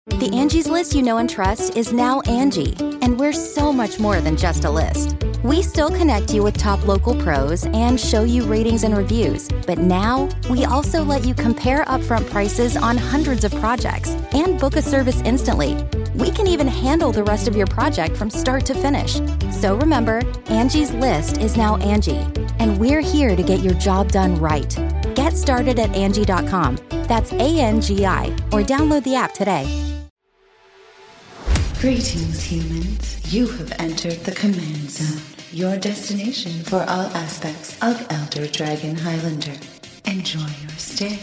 The Angie's List you know and trust is now Angie, and we're so much more than just a list. We still connect you with top local pros and show you ratings and reviews, but now we also let you compare upfront prices on hundreds of projects and book a service instantly. We can even handle the rest of your project from start to finish. So remember, Angie's List is now Angie, and we're here to get your job done right. Get started at Angie.com. That's ANGI, or download the app today. Greetings, humans. You have entered the Command Zone, your destination for all aspects of Elder Dragon Highlander. Enjoy your stay.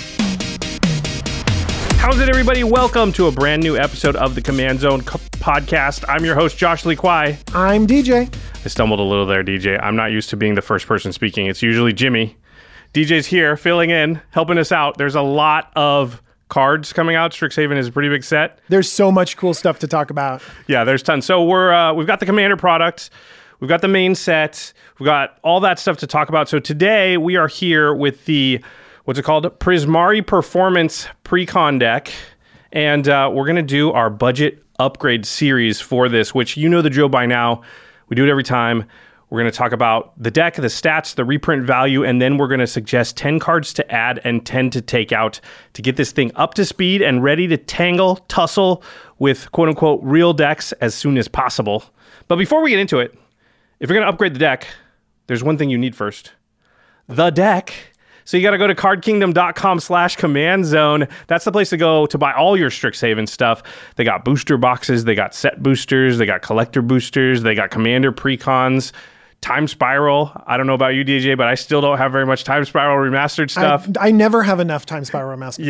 How's it, everybody? Welcome to a brand new episode of the Command Zone podcast. I'm your host, Josh Lee Kwai. I'm DJ. I stumbled a little there, DJ. I'm not used to being the first person speaking. It's usually Jimmy. DJ's here, filling in, helping us out. There's a lot of cards coming out. Strixhaven is a pretty big set. There's so much cool stuff to talk about. Yeah, there's tons. So we've got the Commander products. We've got the main set. We've got all that stuff to talk about. So today we are here with the, what's it called? Prismari Performance Precon deck. And we're going to do our budget upgrade series for this, which you know the drill by now. We do it every time. We're going to talk about the deck, the stats, the reprint value, and then we're going to suggest 10 cards to add and 10 to take out to get this thing up to speed and ready to tussle with quote-unquote real decks as soon as possible. But before we get into it, if you're going to upgrade the deck, there's one thing you need first. The deck. So you got to go to cardkingdom.com/command zone. That's the place to go to buy all your Strixhaven stuff. They got booster boxes, they got set boosters, they got collector boosters, they got commander precons. Time Spiral. I don't know about you, DJ, but I still don't have very much Time Spiral remastered stuff. I never have enough Time Spiral remastered.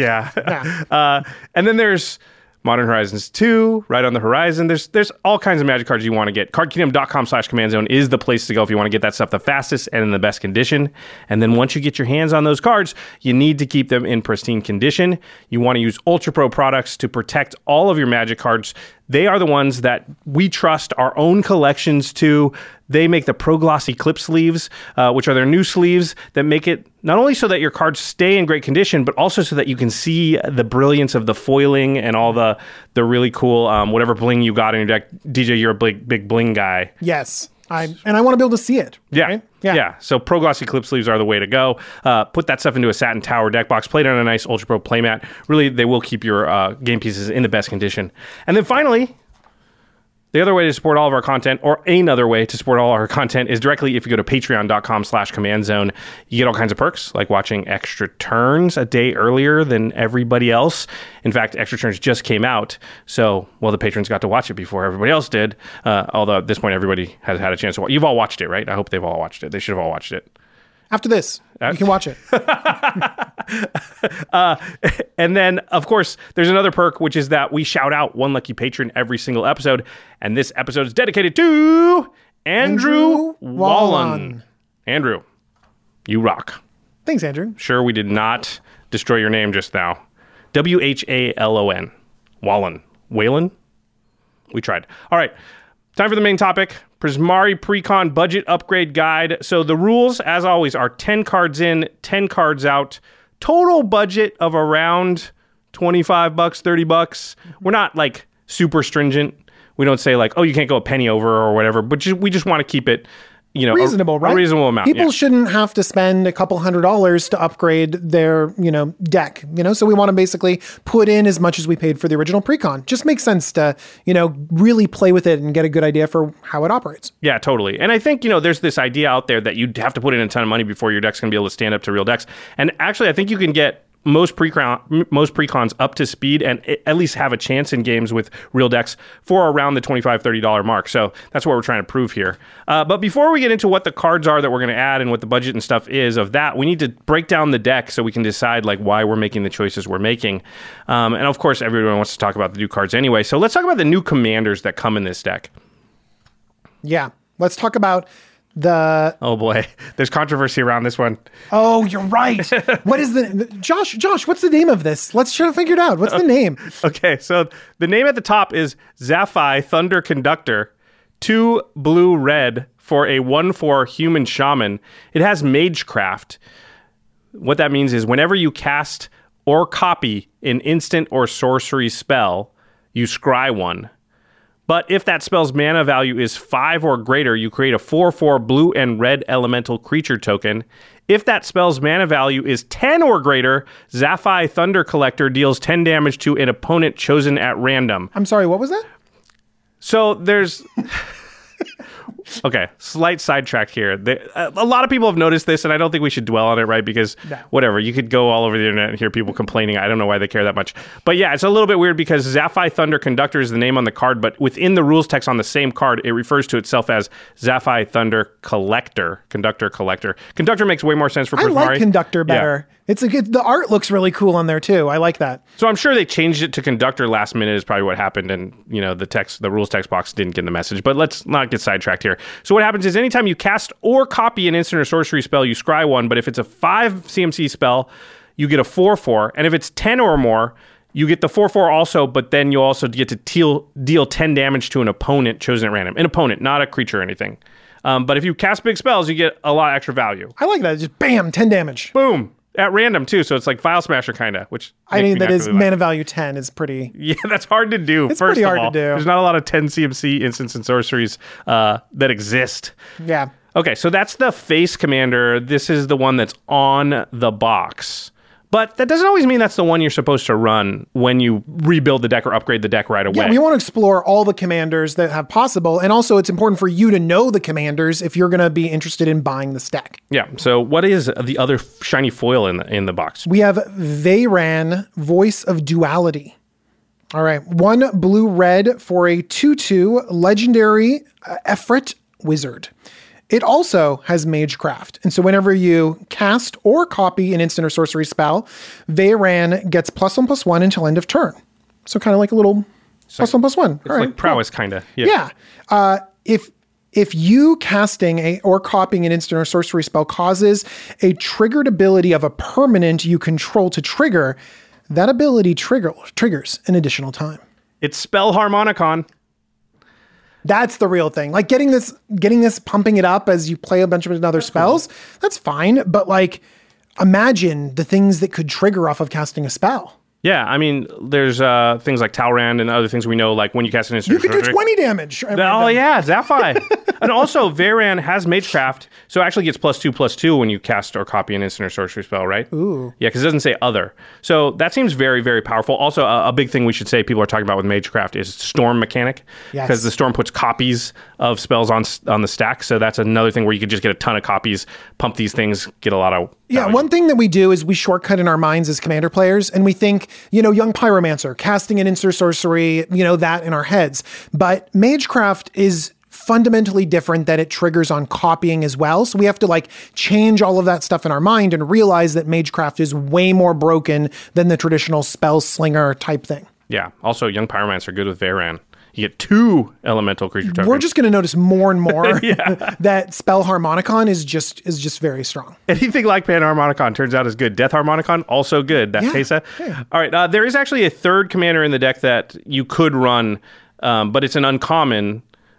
Yeah. And then there's Modern Horizons 2, right on the horizon. There's all kinds of Magic cards you want to get. Cardkingdom.com/command zone is the place to go if you want to get that stuff the fastest and in the best condition. And then once you get your hands on those cards, you need to keep them in pristine condition. You want to use Ultra Pro products to protect all of your Magic cards. They are the ones that we trust our own collections to. They make the Pro Glossy clip sleeves, which are their new sleeves that make it not only so that your cards stay in great condition, but also so that you can see the brilliance of the foiling and all the really cool whatever bling you got in your deck. DJ, you're a big bling guy. Yes. I want to be able to see it. Yeah. Right? Yeah. So Pro Glossy clip sleeves are the way to go. Put that stuff into a Satin Tower deck box. Play it on a nice Ultra Pro playmat. Really, they will keep your game pieces in the best condition. And then finally, the other way to support all of our content, or another way to support all our content, is directly if you go to patreon.com/command zone. You get all kinds of perks, like watching Extra Turns a day earlier than everybody else. In fact, Extra Turns just came out, so, well, the patrons got to watch it before everybody else did. Although at this point, everybody has had a chance to watch. You've all watched it, right? I hope they've all watched it. They should have all watched it. After this, you can watch it. And then, of course, there's another perk, which is that we shout out one lucky patron every single episode. And this episode is dedicated to Andrew Wallen. Andrew, you rock. Thanks, Andrew. Sure, we did not destroy your name just now. Whalon. Wallen. Whalen? We tried. All right. Time for the main topic. Prismari Precon Budget Upgrade Guide. So the rules, as always, are 10 cards in, 10 cards out. Total budget of around $25, $30. We're not like super stringent. We don't say like, oh, you can't go a penny over or whatever, but we just want to keep it, you know, reasonable, right? A reasonable amount. People shouldn't have to spend a couple $100s to upgrade their, deck, so we want to basically put in as much as we paid for the original precon. Just makes sense to, really play with it and get a good idea for how it operates. Yeah, totally. And I think, there's this idea out there that you'd have to put in a ton of money before your deck's going to be able to stand up to real decks. And actually, I think you can get most precons up to speed and at least have a chance in games with real decks for around the $25, $30 mark. So that's what we're trying to prove here. But before we get into what the cards are that we're going to add and what the budget and stuff is of that, we need to break down the deck so we can decide like why we're making the choices we're making. And of course, everyone wants to talk about the new cards anyway. So let's talk about the new commanders that come in this deck. Yeah, let's talk about Oh boy, there's controversy around this one. Oh, you're right. What is Josh, what's the name of this? Let's try to figure it out. What's the name? Okay, so the name at the top is Zaphi Thunder Conductor, 2 blue red for a 1/4 human shaman. It has Magecraft. What that means is whenever you cast or copy an instant or sorcery spell, you scry 1. But if that spell's mana value is 5 or greater, you create a 4/4 blue and red elemental creature token. If that spell's mana value is 10 or greater, Zaphi Thunder Collector deals 10 damage to an opponent chosen at random. I'm sorry, what was that? So there's... Okay, slight sidetrack here. A lot of people have noticed this, and I don't think we should dwell on it, right? Because whatever, you could go all over the internet and hear people complaining. I don't know why they care that much. But yeah, it's a little bit weird because Zaphi Thunder Conductor is the name on the card, but within the rules text on the same card, it refers to itself as Zaphi Thunder Collector. Conductor Collector. Conductor makes way more sense for Prismari. I like Conductor better. Yeah. The art looks really cool on there too. I like that. So I'm sure they changed it to Conductor last minute is probably what happened, and the rules text box didn't get the message. But let's not get sidetracked here. So what happens is anytime you cast or copy an instant or sorcery spell, you scry 1. But if it's a 5 CMC spell, you get a 4/4, and if it's 10 or more, you get the 4/4 also. But then you also get to deal 10 damage to an opponent chosen at random. An opponent, not a creature or anything. But if you cast big spells, you get a lot of extra value. I like that. Just bam, 10 damage. Boom. At random, too, so it's like File Smasher, kind of, which... I mean, that is mana value 10 is pretty... Yeah, that's hard to do, it's pretty hard to do. There's not a lot of 10 CMC instants and sorceries that exist. Yeah. Okay, so that's the face commander. This is the one that's on the box. But that doesn't always mean that's the one you're supposed to run when you rebuild the deck or upgrade the deck right away. Yeah, we want to explore all the commanders that have possible. And also, it's important for you to know the commanders if you're going to be interested in buying this deck. Yeah, so what is the other shiny foil in the box? We have Veyran, Voice of Duality. All right, 1 blue-red for a 2/2 legendary Efreet wizard. It also has Magecraft. And so whenever you cast or copy an instant or sorcery spell, Veyran gets +1/+1 until end of turn. So kind of like a little +1/+1. It's like prowess, kind of. Yeah. If you casting or copying an instant or sorcery spell causes a triggered ability of a permanent you control to trigger, that ability triggers an additional time. It's Spell Harmonicon. That's the real thing. Like getting this, pumping it up as you play a bunch of other spells, that's fine. But like, imagine the things that could trigger off of casting a spell. Yeah, I mean, there's things like Talrand and other things we know, like when you cast an instant. You could do 20 damage. Oh, yeah, Zaphi. And also, Veyran has Magecraft, so it actually gets +2/+2 when you cast or copy an instant or sorcery spell, right? Ooh. Yeah, because it doesn't say other. So that seems very, very powerful. Also, a big thing we should say people are talking about with Magecraft is Storm mechanic. Yes. Because the Storm puts copies of spells on the stack, so that's another thing where you could just get a ton of copies, pump these things, get a lot of value. Yeah, one thing that we do is we shortcut in our minds as commander players, and we think, young Pyromancer, casting an instant sorcery, that in our heads. But Magecraft is fundamentally different, that it triggers on copying as well. So we have to change all of that stuff in our mind and realize that Magecraft is way more broken than the traditional spell slinger type thing. Yeah. Also, Young Pyromancer good with Veyran. You get 2 elemental creature tokens. We're just going to notice more and more that Spell Harmonicon is just very strong. Anything like Pan Harmonicon turns out is good. Death Harmonicon, also good. That Teysa. Yeah. All right. There is actually a third commander in the deck that you could run, but it's an uncommon.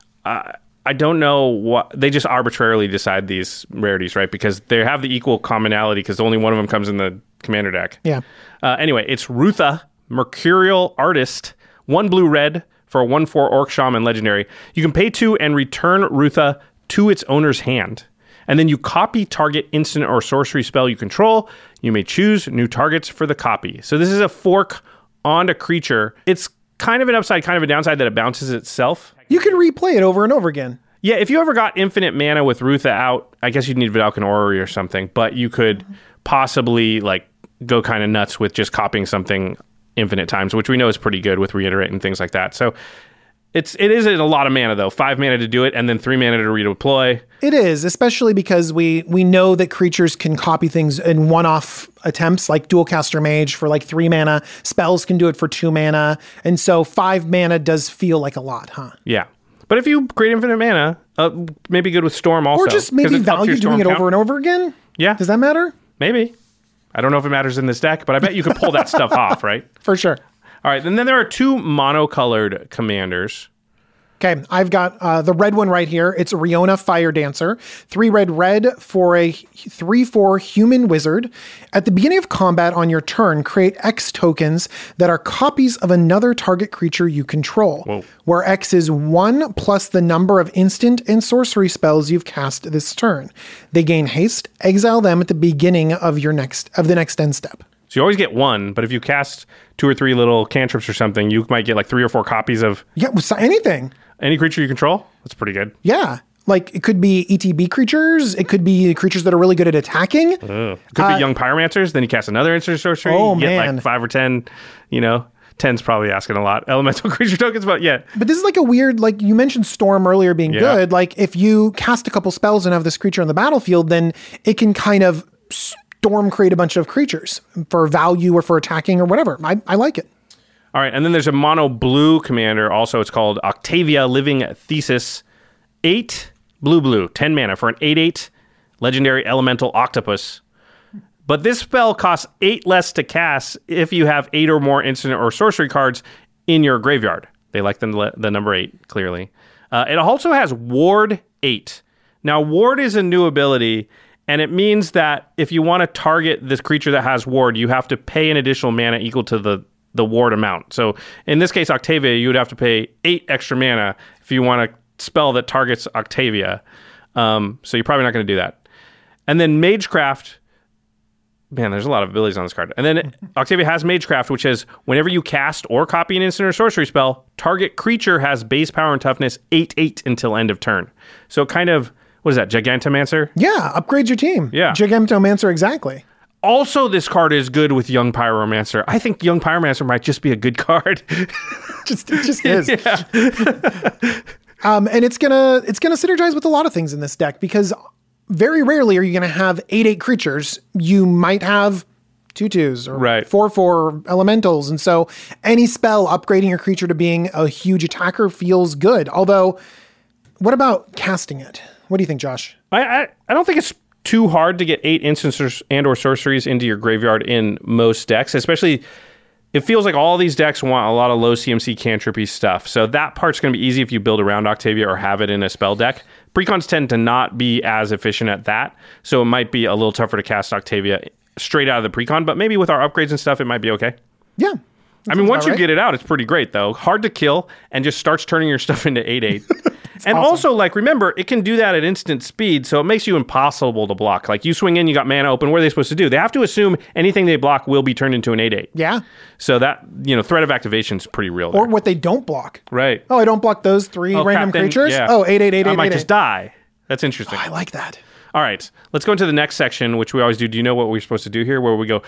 I don't know what they just arbitrarily decide these rarities, right? Because they have the equal commonality because only one of them comes in the commander deck. Yeah. Anyway, it's Rutha, Mercurial Artist, 1 blue-red for a 1/4 Orc Shaman legendary. You can pay 2 and return Rutha to its owner's hand. And then you copy target instant or sorcery spell you control. You may choose new targets for the copy. So this is a fork on a creature. It's kind of an upside, kind of a downside that it bounces itself. You can replay it over and over again. Yeah, if you ever got infinite mana with Rutha out, I guess you'd need Vedalken Orrery or something, but you could possibly go kind of nuts with just copying something infinite times, which we know is pretty good with Reiterate and things like that. So it is a lot of mana though. 5 mana to do it and then 3 mana to redeploy. It is, especially because we know that creatures can copy things in one-off attempts, like Dualcaster Mage for 3 mana. Spells can do it for 2 mana. And so 5 mana does feel like a lot, huh? Yeah. But if you create infinite mana, maybe good with Storm also. Or just maybe value doing it over and over again? Yeah. Does that matter? Maybe. I don't know if it matters in this deck, but I bet you could pull that stuff off, right? For sure. All right, and then there are 2 monocolored commanders. Okay, I've got the red one right here. It's Riona Fire Dancer. 3 red for a 3/4 human wizard. At the beginning of combat on your turn, create X tokens that are copies of another target creature you control, where X is 1 plus the number of instant and sorcery spells you've cast this turn. They gain haste. Exile them at the beginning of the next end step. So you always get 1, but if you cast 2 or 3 little cantrips or something, you might get like 3 or 4 copies of anything. Any creature you control. That's pretty good. Yeah. Like, it could be ETB creatures. It could be creatures that are really good at attacking. It could be young pyromancers. Then you cast another instant sorcery. Oh, you get man. like 5 or 10, 10's probably asking a lot. Elemental creature tokens, but yeah. But this is like a weird, like you mentioned Storm earlier being good. Like, if you cast a couple spells and have this creature on the battlefield, then it can kind of Storm create a bunch of creatures for value or for attacking or whatever. I like it. All right, and then there's a mono blue commander. Also, it's called Octavia Living Thesis. 8 blue, 10 mana for an 8/8 legendary elemental octopus. But this spell costs 8 less to cast if you have 8 or more instant or sorcery cards in your graveyard. They like the number 8, clearly. It also has Ward 8. Now, Ward is a new ability, and it means that if you want to target this creature that has Ward, you have to pay an additional mana equal to the ward amount. So in this case, Octavia, you would have to pay 8 extra mana if you want a spell that targets Octavia. So you're probably not going to do that. And then Magecraft, man, there's a lot of abilities on this card. And then Octavia has Magecraft, which is whenever you cast or copy an instant or sorcery spell, target creature has base power and toughness 8/8 until end of turn. So kind of, what is that, Gigantomancer? Yeah, upgrades your team. Yeah. Gigantomancer, exactly. Also, this card is good with Young Pyromancer. I think Young Pyromancer might just be a good card. It just is. And it's gonna synergize with a lot of things in this deck, because very rarely are you gonna have 8/8 creatures. You might have 2/2s or 4/4 elementals, and so any spell upgrading your creature to being a huge attacker feels good. Although, what about casting it? What do you think, Josh? I don't think it's too hard to get 8 instances and or sorceries into your graveyard in most decks, especially it feels like all these decks want a lot of low CMC cantrippy stuff. So that part's going to be easy if you build around Octavia or have it in a spell deck. Precons tend to not be as efficient at that, so it might be a little tougher to cast Octavia straight out of the precon, but maybe with our upgrades and stuff, it might be okay. Yeah. I mean, once you get it out, it's pretty great, though. Hard to kill and just starts turning your stuff into 8/8. And awesome. Also, like, remember, it can do that at instant speed, so it makes you impossible to block. Like, you swing in, you got mana open. What are they supposed to do? They have to assume anything they block will be turned into an 8/8. Yeah. So that, threat of activation is pretty real there. Or what they don't block. Right. Oh, I don't block those 3 random creatures? Yeah. Oh, 8/8. I might just die. That's interesting. Oh, I like that. All right. Let's go into the next section, which we always do. Do you know what we're supposed to do here? Where we go,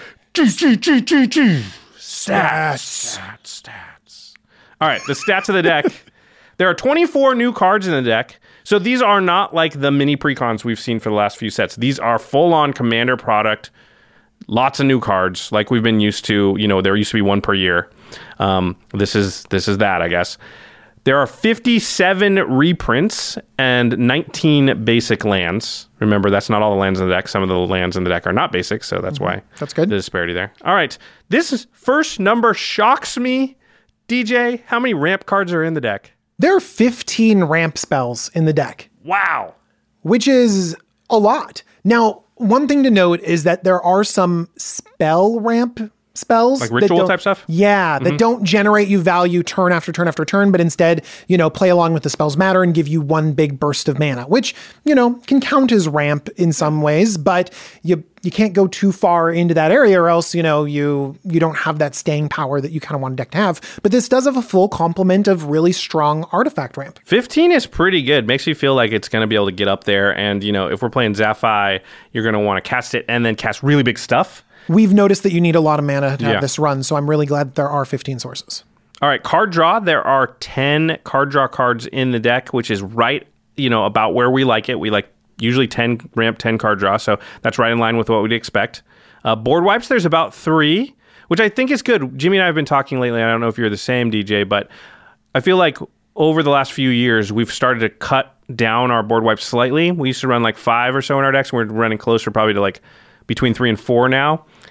stats. All right, the stats of the deck. There are 24 new cards in the deck. So these are not like the mini precons we've seen for the last few sets. These are full-on Commander product. Lots of new cards, like we've been used to. There used to be 1 per year. This is that, I guess. There are 57 reprints and 19 basic lands. Remember, that's not all the lands in the deck. Some of the lands in the deck are not basic, so that's why. That's good. The disparity there. All right. This first number shocks me. DJ, how many ramp cards are in the deck? There are 15 ramp spells in the deck. Wow. Which is a lot. Now, one thing to note is that there are some spell ramp spells. Like ritual type stuff? Yeah, that don't generate you value turn after turn after turn, but instead, play along with the spell's matter and give you one big burst of mana, which, can count as ramp in some ways, but you can't go too far into that area or else, you don't have that staying power that you kind of want a deck to have. But this does have a full complement of really strong artifact ramp. 15 is pretty good. Makes you feel like it's going to be able to get up there. And, if we're playing Zaphi, you're going to want to cast it and then cast really big stuff. We've noticed that you need a lot of mana to have this run, so I'm really glad that there are 15 sources. All right, card draw. There are 10 card draw cards in the deck, which is right, about where we like it. We like usually 10 ramp, 10 card draw, so that's right in line with what we'd expect. Board wipes, there's about 3, which I think is good. Jimmy and I have been talking lately. I don't know if you're the same, DJ, but I feel like over the last few years, we've started to cut down our board wipes slightly. We used to run like 5 or so in our decks, and we're running closer probably to like between 3 and 4 now.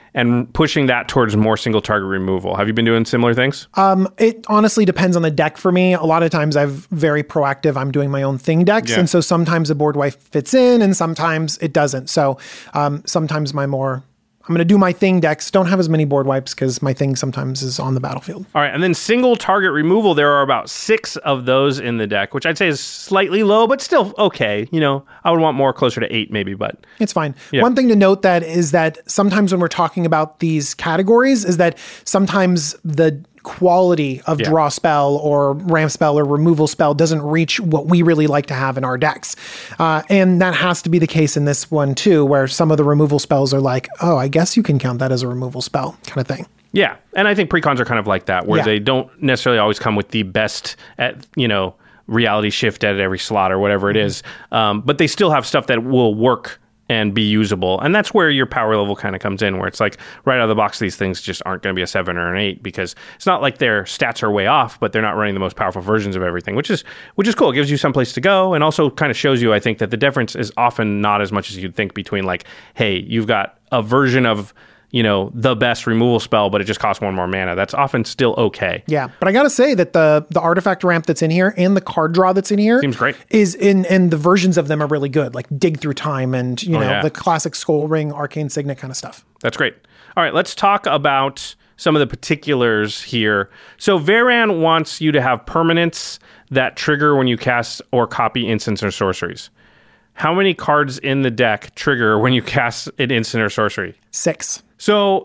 and pushing that towards more single target removal. Have you been doing similar things? It honestly depends on the deck for me. A lot of times I'm very proactive. I'm doing my own thing decks. Yeah. And so sometimes a board wipe fits in and sometimes it doesn't. So sometimes I'm going to do my thing decks. Don't have as many board wipes because my thing sometimes is on the battlefield. All right, and then single target removal, there are about 6 of those in the deck, which I'd say is slightly low, but still okay. I would want more, closer to 8 maybe, but... It's fine. Yeah. One thing to note that is that sometimes when we're talking about these categories is that sometimes the quality of draw spell or ramp spell or removal spell doesn't reach what we really like to have in our decks. And that has to be the case in this one too, where some of the removal spells are like, oh, I guess you can count that as a removal spell kind of thing. Yeah, and I think precons are kind of like that, where they don't necessarily always come with the best at, reality shift at every slot or whatever it is, but they still have stuff that will work and be usable. And that's where your power level kind of comes in, where it's like right out of the box, these things just aren't going to be a 7 or an 8 because it's not like their stats are way off, but they're not running the most powerful versions of everything, which is cool. It gives you some place to go and also kind of shows you, I think, that the difference is often not as much as you'd think between like, hey, you've got a version of the best removal spell, but it just costs 1 more mana. That's often still okay. Yeah, but I got to say that the artifact ramp that's in here and the card draw that's in here seems great. And the versions of them are really good, like Dig Through Time and the classic Skull Ring, Arcane Signet kind of stuff. That's great. All right, let's talk about some of the particulars here. So Veyran wants you to have permanents that trigger when you cast or copy instants or sorceries. How many cards in the deck trigger when you cast an instant or sorcery? 6. So,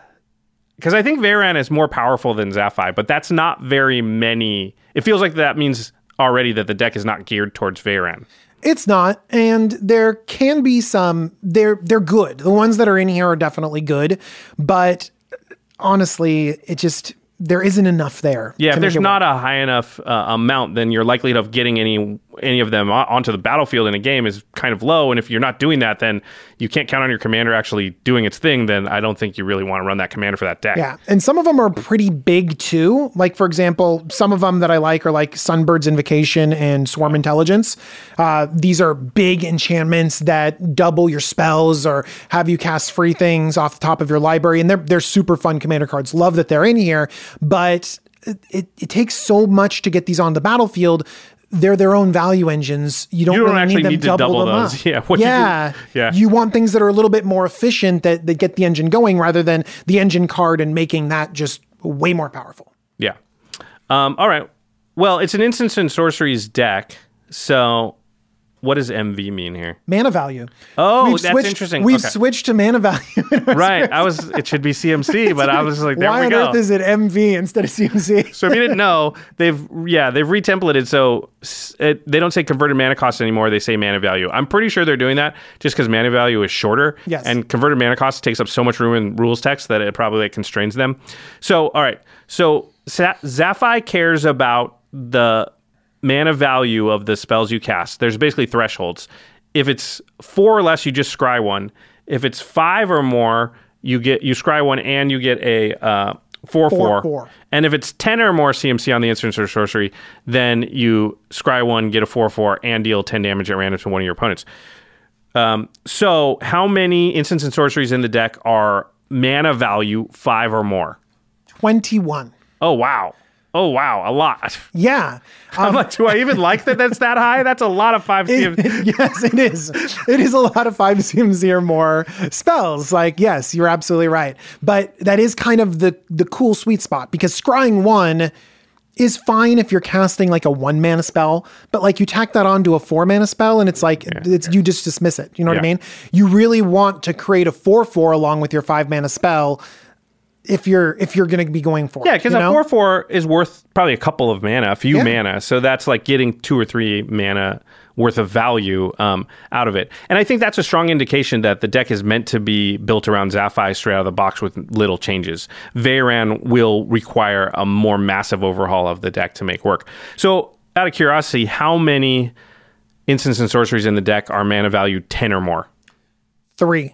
because I think Veyran is more powerful than Zaphi, but that's not very many. It feels like that means already that the deck is not geared towards Veyran. It's not, and there can be some, they're good. The ones that are in here are definitely good, but honestly, there isn't enough there. Yeah, if there's not a high enough amount, then your likelihood of getting any of them onto the battlefield in a game is kind of low. And if you're not doing that, then you can't count on your commander actually doing its thing. Then I don't think you really want to run that commander for that deck. Yeah, and some of them are pretty big too. Like, for example, some of them that I like are like Sunbird's Invocation and Swarm Intelligence. These are big enchantments that double your spells or have you cast free things off the top of your library. And they're super fun commander cards. Love that they're in here. But it takes so much to get these on the battlefield. They're their own value engines. You don't really actually need them to double them those. Up. Yeah. You want things that are a little bit more efficient that get the engine going rather than the engine card and making that just way more powerful. Yeah. All right. Well, it's an instants and sorceries deck. So what does MV mean here? Mana value. Oh, that's interesting. We've switched to mana value. Right. It should be CMC, but I was like, there we go. Why on earth is it MV instead of CMC? So if you didn't know, they've retemplated. So they don't say converted mana cost anymore. They say mana value. I'm pretty sure they're doing that just because mana value is shorter. Yes. And converted mana cost takes up so much room in rules text that it probably constrains them. So, all right. So Zaphi cares about the mana value of the spells you cast. There's basically thresholds. If it's 4 or less, you just scry 1. If it's 5 or more, you scry 1 and you get a 4/4. And if it's 10 or more CMC on the instant or sorcery, then you scry 1, get a 4/4, and deal 10 damage at random to one of your opponents. So how many instants and sorceries in the deck are mana value 5 or more? 21. Oh, wow. A lot. Yeah. I'm like, do I even like that's that high? That's a lot of 5 CMC. Yes, it is. It is a lot of 5 CMC or more spells. Like, yes, you're absolutely right. But that is kind of the cool sweet spot because scrying 1 is fine if you're casting like a 1 mana spell, but like you tack that onto a 4 mana spell and it's like, you just dismiss it. You know what I mean? You really want to create a 4/4 along with your 5 mana spell if you're going to be going for it. Yeah, because a 4/4 is worth probably a couple of mana, a few mana. So that's like getting 2 or 3 mana worth of value out of it. And I think that's a strong indication that the deck is meant to be built around Zaphi straight out of the box with little changes. Veyran will require a more massive overhaul of the deck to make work. So out of curiosity, how many instants and sorceries in the deck are mana value 10 or more? 3.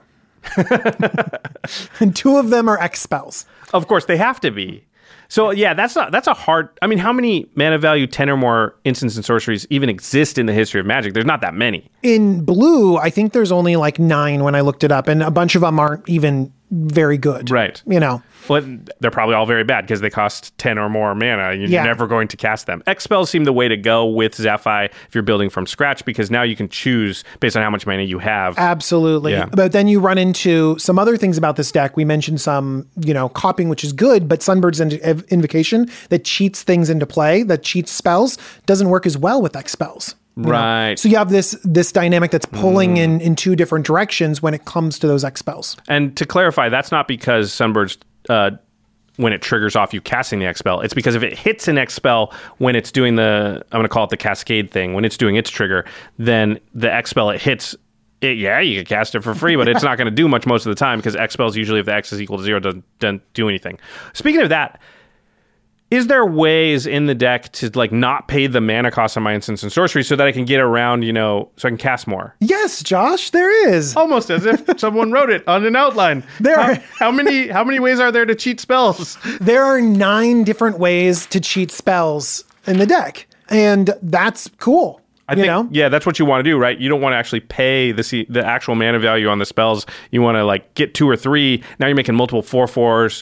And 2 of them are X spells. Of course, they have to be. So yeah, that's a hard. I mean, how many mana value 10 or more instants and sorceries even exist in the history of Magic? There's not that many. In blue, I think there's only like 9 when I looked it up, and a bunch of them aren't even very good. Right. You know. But they're probably all very bad because they cost 10 or more mana. You're never going to cast them. X-Spells seem the way to go with Zephi if you're building from scratch, because now you can choose based on how much mana you have. Absolutely. Yeah. But then you run into some other things about this deck. We mentioned some, copying, which is good, but Sunbird's Invocation that cheats things into play, that cheats spells, doesn't work as well with X-Spells. Right. So you have this dynamic that's pulling in two different directions when it comes to those X-Spells. And to clarify, that's not because Sunbird's when it triggers off you casting the X-Spell. It's because if it hits an X-Spell when it's doing I'm going to call it the Cascade thing, when it's doing its trigger, then the X-Spell it hits, you can cast it for free, but it's not going to do much most of the time because X-Spells usually, if the X is equal to 0, doesn't do anything. Speaking of that, is there ways in the deck to not pay the mana cost on my instants and sorcery so that I can get around, so I can cast more? Yes, Josh, there is. Almost as if someone wrote it on an outline. How many ways are there to cheat spells? There are 9 different ways to cheat spells in the deck, and that's cool. I think, yeah, that's what you want to do, right? You don't want to actually pay the actual mana value on the spells. You want to get 2 or 3. Now you're making multiple 4/4s.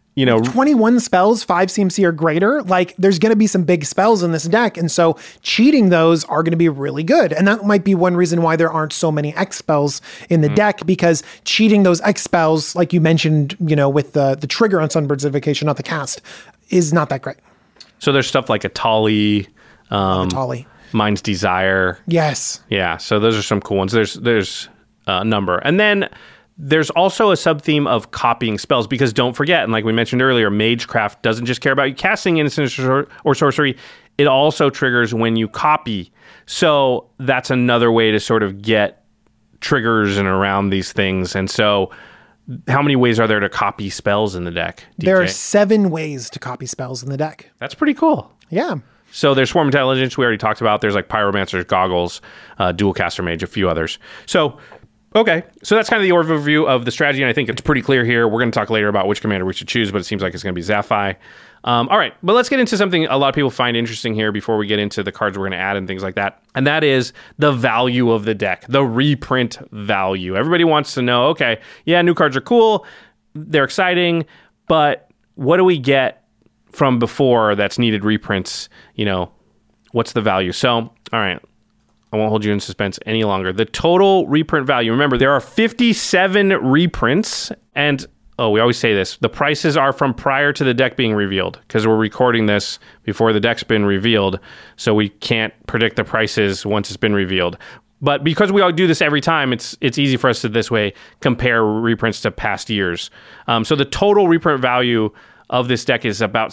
21 spells, 5 CMC or greater, there's going to be some big spells in this deck. And so cheating those are going to be really good. And that might be one reason why there aren't so many X spells in the deck, because cheating those X spells, like you mentioned, with the trigger on Sunbird's Invocation, not the cast, is not that great. So there's stuff like Atali, Mind's Desire. Yes. Yeah. So those are some cool ones. There's a number. And then there's also a sub-theme of copying spells, because don't forget, and like we mentioned earlier, Magecraft doesn't just care about you casting instant or sorcery. It also triggers when you copy. So that's another way to sort of get triggers and around these things. And so how many ways are there to copy spells in the deck, DJ? There are 7 ways to copy spells in the deck. That's pretty cool. Yeah. So there's Swarm Intelligence, we already talked about. There's Pyromancer's Goggles, Dual Caster Mage, a few others. Okay, so that's kind of the overview of the strategy, and I think it's pretty clear here. We're going to talk later about which commander we should choose, but it seems like it's going to be Zephi. All right, but let's get into something a lot of people find interesting here before we get into the cards we're going to add and things like that, and that is the value of the deck, the reprint value. Everybody wants to know, okay, yeah, new cards are cool, they're exciting, but what do we get from before that's needed reprints? What's the value? So, all right. I won't hold you in suspense any longer. The total reprint value, remember, there are 57 reprints, and, we always say this, the prices are from prior to the deck being revealed, because we're recording this before the deck's been revealed, so we can't predict the prices once it's been revealed. But because we all do this every time, it's easy for us to this way compare reprints to past years. So the total reprint value of this deck is about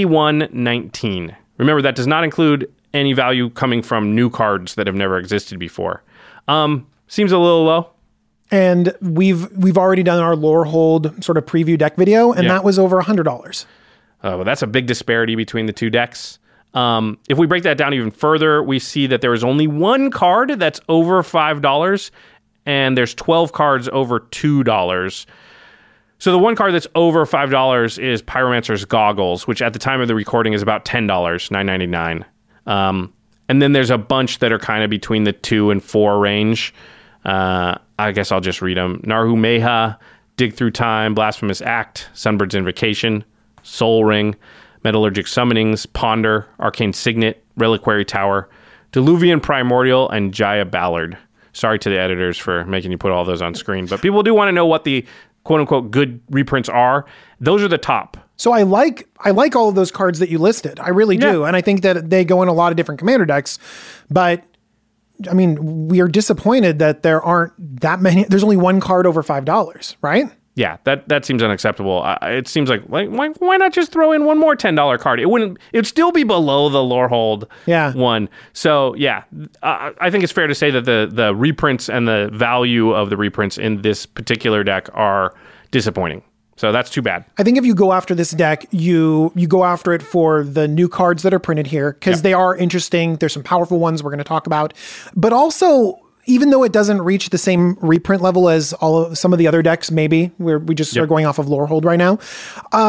$71.19. Remember, that does not include any value coming from new cards that have never existed before. Seems a little low. And we've already done our Lorehold sort of preview deck video, and that was over $100. Well, that's a big disparity between the two decks. If we break that down even further, we see that there is only one card that's over $5, and there's 12 cards over $2. So the one card that's over $5 is Pyromancer's Goggles, which at the time of the recording is about $10, $9.99. And then there's a bunch that are kind of between the 2 and 4 range. I guess I'll just read them. Narhu Meha, Dig Through Time, Blasphemous Act, Sunbird's Invocation, Soul Ring, Metallurgic Summonings, Ponder, Arcane Signet, Reliquary Tower, Diluvian Primordial, and Jaya Ballard. Sorry to the editors for making you put all those on screen, but people do want to know what the quote-unquote good reprints are. Those are the top. So I like all of those cards that you listed. I really do. And I think that they go in a lot of different commander decks. But, I mean, we are disappointed that there aren't that many. There's only one card over $5, right? Yeah, that seems unacceptable. It seems like why not just throw in one more $10 card? It'd still be below the Lorehold one. So yeah, I think it's fair to say that the reprints and the value of the reprints in this particular deck are disappointing. So that's too bad. I think if you go after this deck, you go after it for the new cards that are printed here, because they are interesting. There's some powerful ones we're going to talk about, but also, even though it doesn't reach the same reprint level as some of the other decks, maybe we just are going off of Lorehold right now.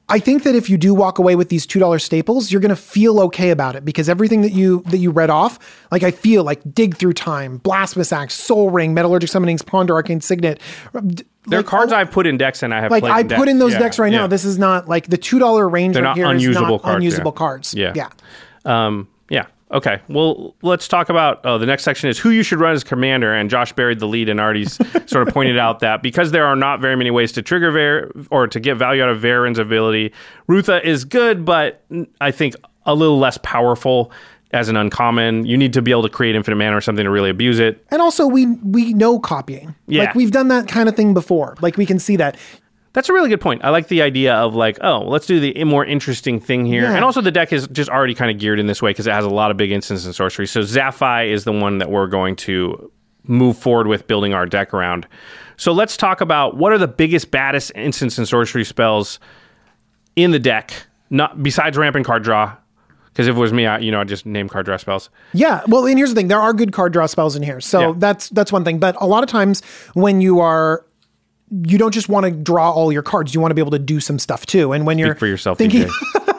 I think that if you do walk away with these $2 staples, you're going to feel okay about it because everything that you read off, like I feel like Dig Through Time, Blasphemous Axe, Soul Ring, Metallurgic Summonings, Ponder Arcane Signet. They're cards I've put in decks and I have played I in decks. put in those decks right now. This is not like the $2 range They're right not here unusable is not cards, unusable cards. Yeah. Yeah. Yeah. Okay. Well, let's talk about the next section is who you should run as commander. And Josh buried the lead and already sort of pointed out that because there are not very many ways to trigger or to get value out of Varen's ability, Rutha is good, but I think a little less powerful as an uncommon. You need to be able to create infinite mana or something to really abuse it. And also we know copying. Yeah. Like we've done that kind of thing before. Like we can see that. That's a really good point. I like the idea of like, oh, let's do the more interesting thing here. Yeah. And also the deck is just already kind of geared in this way because it has a lot of big instants and sorcery. So Zaphi is the one that we're going to move forward with building our deck around. So let's talk about what are the biggest, baddest instants and sorcery spells in the deck, not besides ramp and card draw. Because if it was me, I'd just name card draw spells. Yeah. Well, and here's the thing. There are good card draw spells in here. So that's one thing. But a lot of times when you don't just want to draw all your cards. You want to be able to do some stuff too. And when you're Speak for yourself, thinking,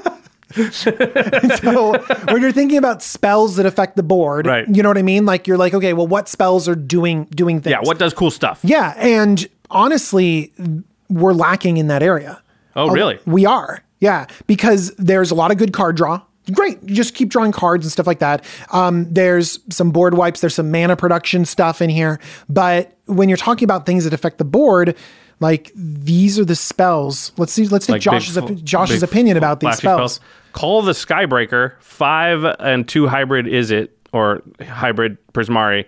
so when you're thinking about spells that affect the board, right. You know what I mean? Like you're like, okay, well, what spells are doing things? Yeah. What does cool stuff? Yeah. And honestly, we're lacking in that area. Oh, really? We are. Yeah. Because there's a lot of good card draw. Great. You just keep drawing cards and stuff like that. There's some board wipes. There's some mana production stuff in here. But when you're talking about things that affect the board, like these are the spells. Let's take like Josh's opinion about these spells. Call the Skybreaker, 5 and 2 hybrid or hybrid Prismari.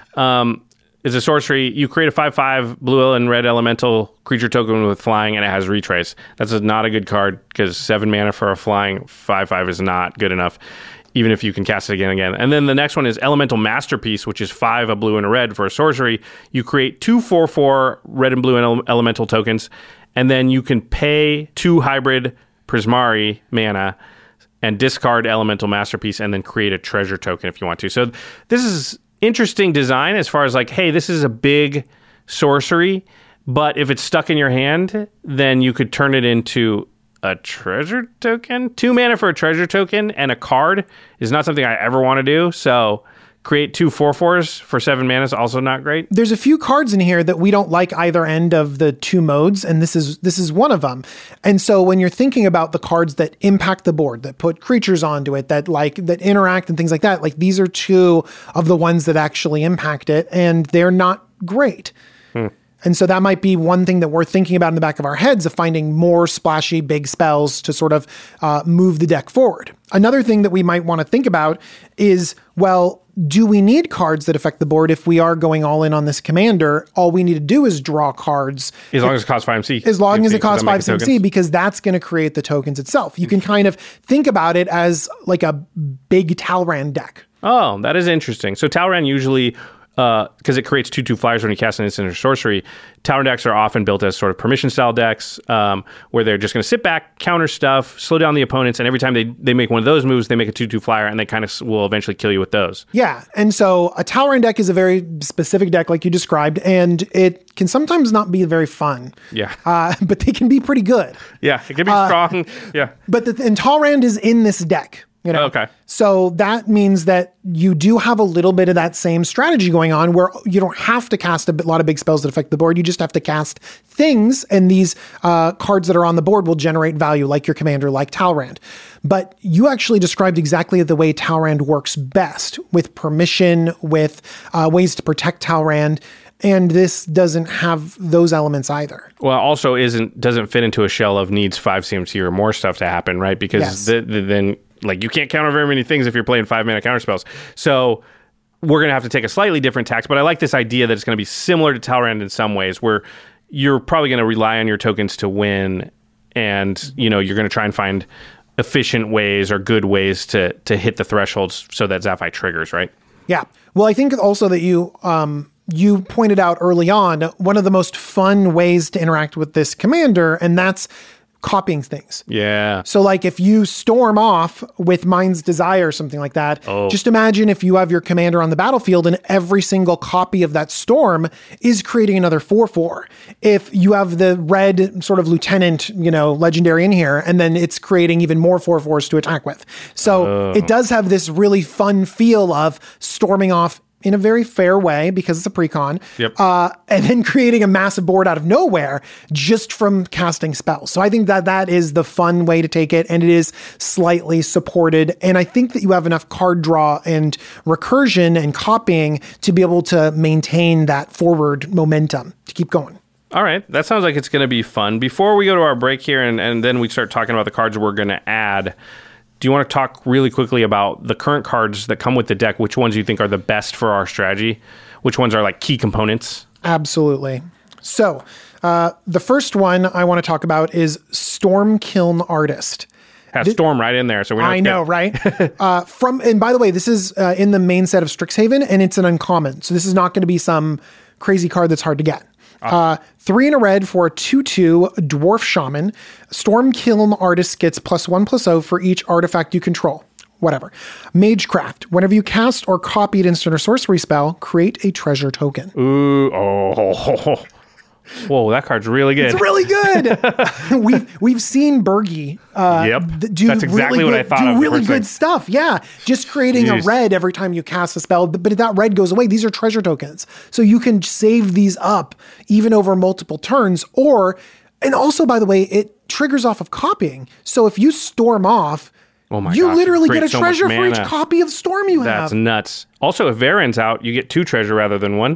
Is a sorcery. You create a 5/5 blue and red elemental creature token with flying, and it has retrace. That's not a good card because 7 mana for a flying 5/5 is not good enough, even if you can cast it again and again. And then the next one is Elemental Masterpiece, which is 5 a blue and a red for a sorcery. You create 2 4/4 red and blue and elemental tokens, and then you can pay 2 hybrid Prismari mana and discard Elemental Masterpiece, and then create a treasure token if you want to. So this is interesting design as far as like, hey, this is a big sorcery, but if it's stuck in your hand, then you could turn it into a treasure token. 2 mana for a treasure token and a card is not something I ever want to do. So create 2 4/4s for 7 mana is also not great. There's a few cards in here that we don't like either end of the 2 modes, and this is one of them. And so when you're thinking about the cards that impact the board, that put creatures onto it, that interact and things like that, like these are 2 of the ones that actually impact it, and they're not great. And so that might be one thing that we're thinking about in the back of our heads of finding more splashy, big spells to sort of move the deck forward. Another thing that we might want to think about is, well, do we need cards that affect the board if we are going all in on this commander? All we need to do is draw cards. As long as it costs 5 MC. As long as it costs 5 MC, because that's going to create the tokens itself. You can kind of think about it as like a big Talrand deck. Oh, that is interesting. So Talrand usually, because it creates 2/2 flyers when you cast an instant or sorcery, Talrand decks are often built as sort of permission style decks where they're just going to sit back, counter stuff, slow down the opponents, and every time they make one of those moves, they make a 2/2 flyer, and they kind of will eventually kill you with those. Yeah, and so a Talrand deck is a very specific deck like you described, and it can sometimes not be very fun. Yeah. But they can be pretty good. Yeah, it can be strong. Yeah. But and Talrand is in this deck. You know? Okay. So that means that you do have a little bit of that same strategy going on where you don't have to cast a lot of big spells that affect the board. You just have to cast things, and these cards that are on the board will generate value like your commander, like Talrand. But you actually described exactly the way Talrand works best, with permission, with ways to protect Talrand. And this doesn't have those elements either. Well, also doesn't fit into a shell of needs 5 CMC or more stuff to happen, right? Because then like you can't counter very many things if you're playing 5 mana counter spells. So we're going to have to take a slightly different tack. But I like this idea that it's going to be similar to Talrand in some ways, where you're probably going to rely on your tokens to win, and you're going to try and find efficient ways or good ways to hit the thresholds so that Zaphi triggers, right? Yeah. Well, I think also that you pointed out early on one of the most fun ways to interact with this commander, and that's copying things. Yeah. So like if you storm off with Mind's Desire or something like that, just imagine if you have your commander on the battlefield and every single copy of that storm is creating another 4/4. If you have the red sort of lieutenant, legendary in here, and then it's creating even more 4/4s to attack with. So it does have this really fun feel of storming off in a very fair way because it's a precon, and then creating a massive board out of nowhere just from casting spells. So I think that is the fun way to take it, and it is slightly supported. And I think that you have enough card draw and recursion and copying to be able to maintain that forward momentum to keep going. All right. That sounds like it's going to be fun. Before we go to our break here and then we start talking about the cards we're going to add, do you want to talk really quickly about the current cards that come with the deck? Which ones you think are the best for our strategy? Which ones are like key components? Absolutely. So the first one I want to talk about is Stormkiln Artist. Has Storm right in there. So we're I know, right? And by the way, this is in the main set of Strixhaven, and it's an uncommon. So this is not going to be some crazy card that's hard to get. 3 in a red for a 2/2 Dwarf Shaman. Stormkiln Artist gets +1/+0 for each artifact you control. Whatever. Magecraft. Whenever you cast or copy an instant or sorcery spell, create a treasure token. Ooh, whoa, that card's really good. It's really good. We've seen Bergie do That's exactly really what good, I thought of. really good stuff. Yeah. Just creating a red every time you cast a spell. But if that red goes away, these are treasure tokens. So you can save these up even over multiple turns. And also, by the way, it triggers off of copying. So if you storm off, you literally get a treasure for each copy of Storm you have. That's nuts. Also, if Varen's out, you get 2 treasure rather than 1.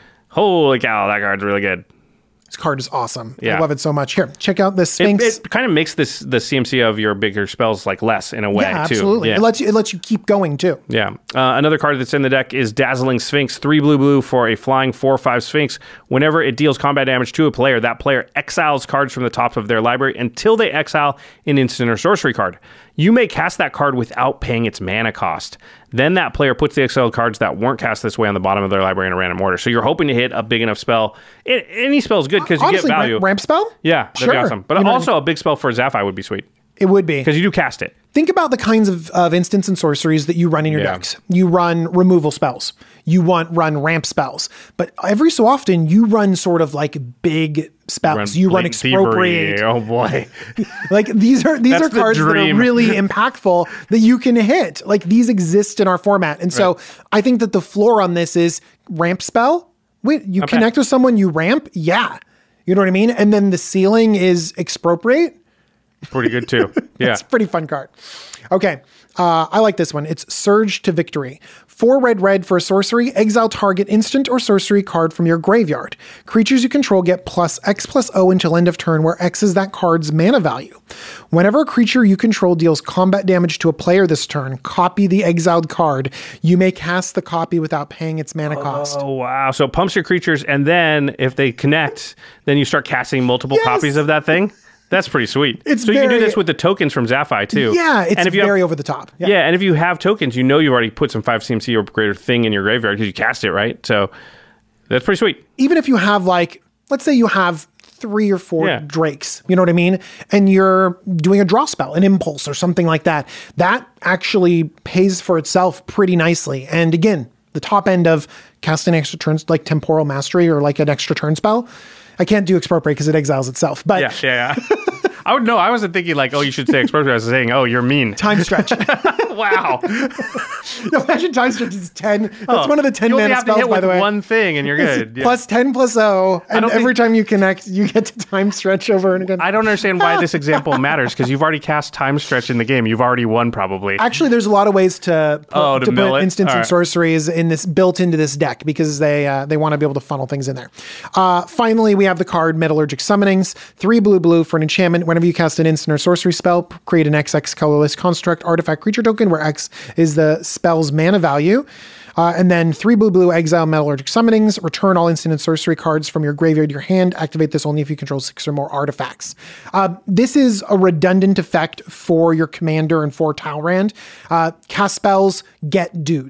Holy cow, that card's really good. This card is awesome. Yeah. I love it so much. Here, check out this Sphinx. It kind of makes the CMC of your bigger spells like less in a way, yeah, too. Absolutely. Yeah, absolutely. It lets you keep going too. Yeah. Another card that's in the deck is Dazzling Sphinx. 3 blue for a flying 4/5 Sphinx. Whenever it deals combat damage to a player, that player exiles cards from the top of their library until they exile an instant or sorcery card. You may cast that card without paying its mana cost. Then that player puts the exiled cards that weren't cast this way on the bottom of their library in a random order. So you're hoping to hit a big enough spell. Any spell is good because you get value. Ramp spell? Yeah, that'd be awesome. But also a big spell for Zaphi would be sweet. It would be. Because you do cast it. Think about the kinds of instants and sorceries that you run in your decks. You run removal spells. You run ramp spells. But every so often, you run sort of like big spells. You run Expropriate. Thievery. Oh, boy. Like these are cards that are really impactful that you can hit. Like these exist in our format. And so I think that the floor on this is ramp spell. Wait, you connect with someone, you ramp? Yeah. You know what I mean? And then the ceiling is Expropriate. Pretty good too. Yeah. It's a pretty fun card. Okay. I like this one. It's Surge to Victory. 4 red for a sorcery. Exile target instant or sorcery card from your graveyard. Creatures you control get +X+0 until end of turn, where X is that card's mana value. Whenever a creature you control deals combat damage to a player this turn, copy the exiled card. You may cast the copy without paying its mana cost. Oh, wow. So it pumps your creatures, and then if they connect, then you start casting multiple copies of that thing? That's pretty sweet. You can do this with the tokens from Zaphi too. Yeah, it's very over the top. Yeah, and if you have tokens, you've already put some 5 CMC or greater thing in your graveyard because you cast it, right? So that's pretty sweet. Even if you have let's say you have 3 or 4 Drakes, you know what I mean? And you're doing a draw spell, an impulse or something like that. That actually pays for itself pretty nicely. And again, the top end of casting extra turns like Temporal Mastery or like an extra turn spell. I can't do Expropriate because it exiles itself. But yeah. I would know. I wasn't thinking you should say Expropriate. I was saying, you're mean. Time Stretch. Wow. Imagine Time Stretch is 10. That's one of the 10 mana spells, by the way. One thing and you're good. Yeah. +10/+0. And every time you connect, you get to Time Stretch over and again. I don't understand why this example matters because you've already cast Time Stretch in the game. You've already won probably. Actually, there's a lot of ways to put instants and sorceries in this built into this deck because they want to be able to funnel things in there. Finally, we have the card Metallurgic Summonings. 3 blue for an enchantment. Whenever you cast an instant or sorcery spell, create an XX colorless construct artifact creature token where X is the spell's mana value. And then 3 blue exile Metallurgic Summonings. Return all instant and sorcery cards from your graveyard to your hand. Activate this only if you control 6 or more artifacts. This is a redundant effect for your commander and for Talrand. Cast spells, get dudes.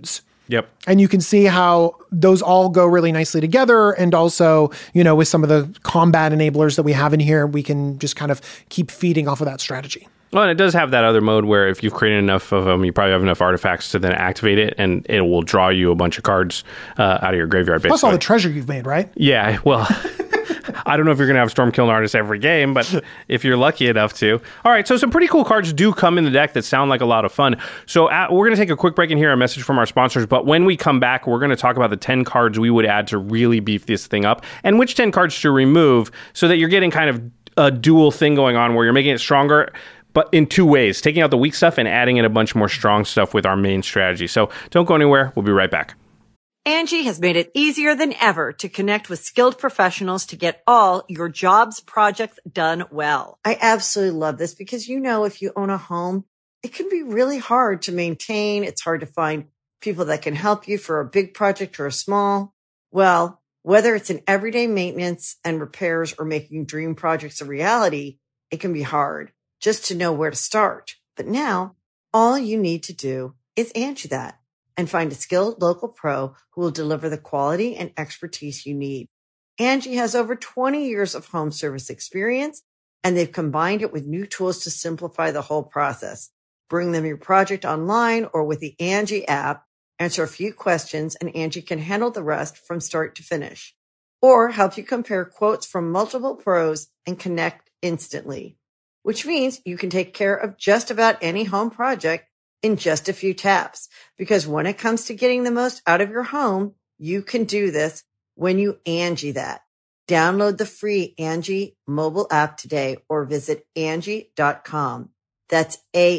Yep. And you can see how those all go really nicely together. And also, with some of the combat enablers that we have in here, we can just kind of keep feeding off of that strategy. Well, and it does have that other mode where if you've created enough of them, you probably have enough artifacts to then activate it, and it will draw you a bunch of cards out of your graveyard, basically. Plus all the treasure you've made, right? Yeah, well, I don't know if you're going to have Stormkiln Artist every game, but if you're lucky enough to. All right, so some pretty cool cards do come in the deck that sound like a lot of fun. So we're going to take a quick break and hear a message from our sponsors, but when we come back, we're going to talk about the 10 cards we would add to really beef this thing up, and which 10 cards to remove so that you're getting kind of a dual thing going on where you're making it stronger, but in two ways, taking out the weak stuff and adding in a bunch more strong stuff with our main strategy. So don't go anywhere. We'll be right back. Angie has made it easier than ever to connect with skilled professionals to get all your jobs projects done well. I absolutely love this because, if you own a home, it can be really hard to maintain. It's hard to find people that can help you for a big project or a small. Well, whether it's in everyday maintenance and repairs or making dream projects a reality, it can be hard just to know where to start. But now, all you need to do is Angie that and find a skilled local pro who will deliver the quality and expertise you need. Angie has over 20 years of home service experience, and they've combined it with new tools to simplify the whole process. Bring them your project online or with the Angie app, answer a few questions, and Angie can handle the rest from start to finish. Or help you compare quotes from multiple pros and connect instantly, which means you can take care of just about any home project in just a few taps. Because when it comes to getting the most out of your home, you can do this when you Angie that. Download the free Angie mobile app today or visit Angie.com. That's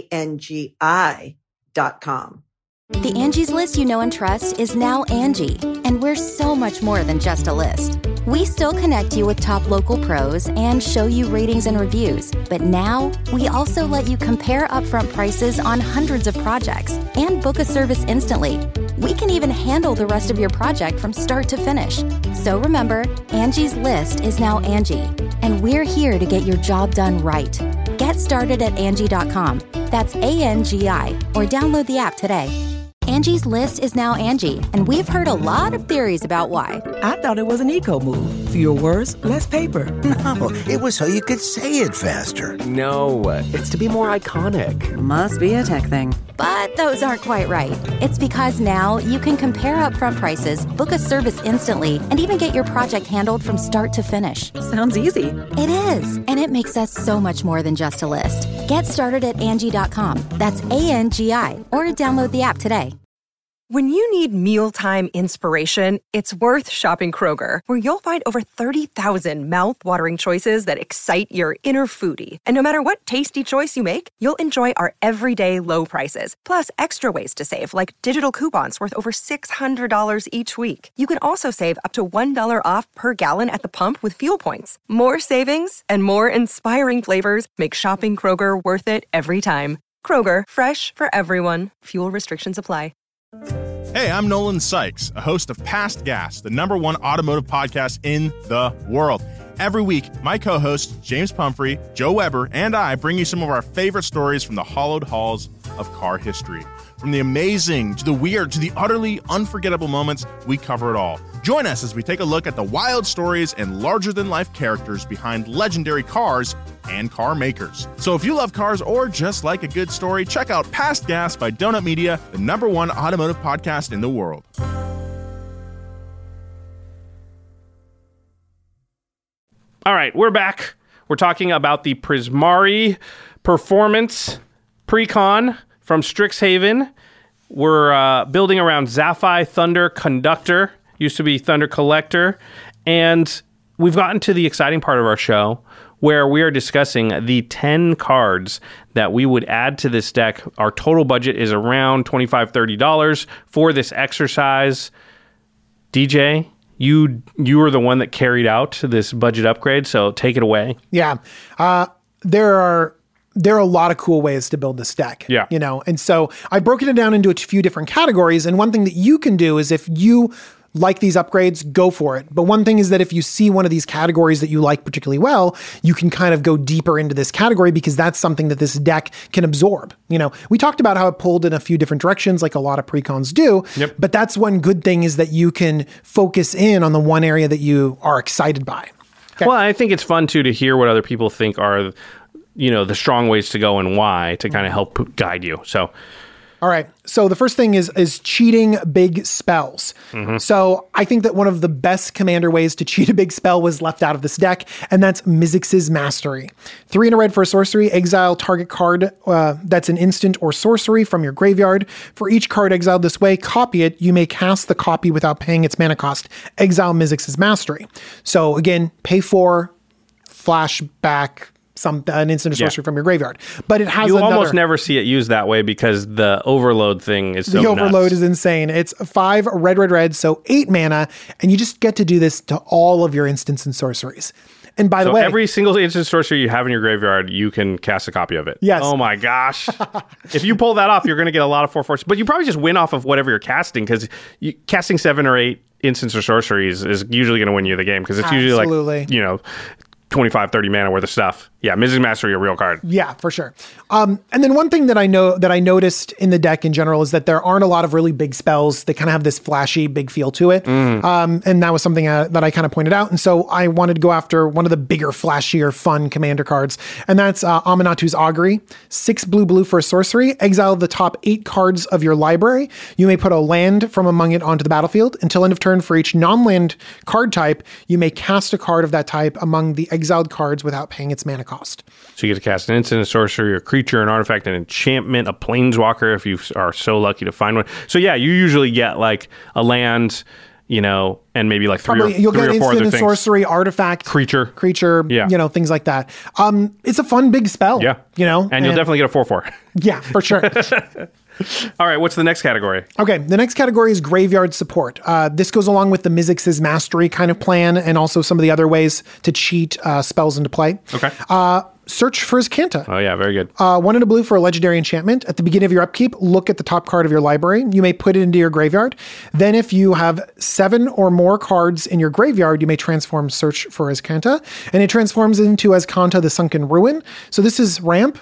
ANGI.com. The Angie's List you know and trust is now Angie, and we're so much more than just a list. We still connect you with top local pros and show you ratings and reviews, but now we also let you compare upfront prices on hundreds of projects and book a service instantly. We can even handle the rest of your project from start to finish. So remember, Angie's List is now Angie, and we're here to get your job done right. Get started at Angie.com. That's ANGI, or download the app today. Angie's List is now Angie, and we've heard a lot of theories about why. I thought it was an eco move. Fewer words, less paper. No, it was so you could say it faster. No, it's to be more iconic. Must be a tech thing. But those aren't quite right. It's because now you can compare upfront prices, book a service instantly, and even get your project handled from start to finish. Sounds easy. It is, and it makes us so much more than just a list. Get started at Angie.com. That's ANGI, or download the app today. When you need mealtime inspiration, it's worth shopping Kroger, where you'll find over 30,000 mouth-watering choices that excite your inner foodie. And no matter what tasty choice you make, you'll enjoy our everyday low prices, plus extra ways to save, like digital coupons worth over $600 each week. You can also save up to $1 off per gallon at the pump with fuel points. More savings and more inspiring flavors make shopping Kroger worth it every time. Kroger, fresh for everyone. Fuel restrictions apply. Hey, I'm Nolan Sykes, a host of Past Gas, the #1 automotive podcast in the world. Every week, my co-hosts, James Pumphrey, Joe Weber, and I bring you some of our favorite stories from the hallowed halls of car history. From the amazing, to the weird, to the utterly unforgettable moments, we cover it all. Join us as we take a look at the wild stories and larger-than-life characters behind legendary cars and car makers. So if you love cars or just like a good story, check out Past Gas by Donut Media, the #1 automotive podcast in the world. All right, we're back. We're talking about the Prismari Performance Precon from Strixhaven. We're building around Zaphi Thunder Conductor, used to be Thunder Collector, and we've gotten to the exciting part of our show where we are discussing the 10 cards that we would add to this deck. Our total budget is around $25, $30 for this exercise. DJ, you were the one that carried out this budget upgrade, so take it away. Yeah. There are a lot of cool ways to build this deck. Yeah. And so I've broken it down into a few different categories. And one thing that you can do is if you like these upgrades, go for it. But one thing is that if you see one of these categories that you like particularly well, you can kind of go deeper into this category because that's something that this deck can absorb. We talked about how it pulled in a few different directions like a lot of precons do, but that's one good thing is that you can focus in on the one area that you are excited by. Okay. Well, I think it's fun too to hear what other people think are, the strong ways to go and why to kind of help guide you. So, all right. So the first thing is cheating big spells. So I think that one of the best commander ways to cheat a big spell was left out of this deck, and that's Mizzix's Mastery. 3 and a red for a sorcery, exile target card that's an instant or sorcery from your graveyard. For each card exiled this way, copy it. You may cast the copy without paying its mana cost. Exile Mizzix's Mastery. So again, pay 4, flashback, an instant or sorcery from your graveyard. But it has almost never see it used that way because the overload thing is so The overload nuts. is insane. It's 5 red, so 8 mana, and you just get to do this to all of your instants and sorceries. And by the way, every single instant sorcery you have in your graveyard, you can cast a copy of it. Yes. Oh my gosh. If you pull that off, you're going to get a lot of 4/4. But you probably just win off of whatever you're casting because casting 7 or 8 instants or sorceries is usually going to win you the game because it's usually like, 25, 30 mana worth of stuff. Yeah, Mizzix's Mastery, a real card. Yeah, for sure. And then one thing that I noticed in the deck in general is that there aren't a lot of really big spells that kind of have this flashy, big feel to it. And that was something that I kind of pointed out. And so I wanted to go after one of the bigger, flashier, fun commander cards. And that's Aminatu's Augury. 6 blue for a sorcery. Exile the top 8 cards of your library. You may put a land from among it onto the battlefield. Until end of turn, for each non-land card type, you may cast a card of that type among the exiled cards without paying its mana cost. So you get to cast an instant, a sorcery, a creature, an artifact, an enchantment, a planeswalker if you are so lucky to find one. So yeah, you usually get like a land, and maybe like three or four other things. Sorcery, artifact, creature, things like that. It's a fun big spell. Yeah, and you'll definitely get a 4/4. Yeah, for sure. All right, what's the next category? Okay, the next category is Graveyard Support. This goes along with the Mizzix's Mastery kind of plan and also some of the other ways to cheat spells into play. Okay. Search for Azcanta. Oh yeah, very good. 1 and a blue for a legendary enchantment. At the beginning of your upkeep, look at the top card of your library. You may put it into your graveyard. Then if you have 7 or more cards in your graveyard, you may transform Search for Azcanta. And it transforms into Azcanta the Sunken Ruin. So this is ramp.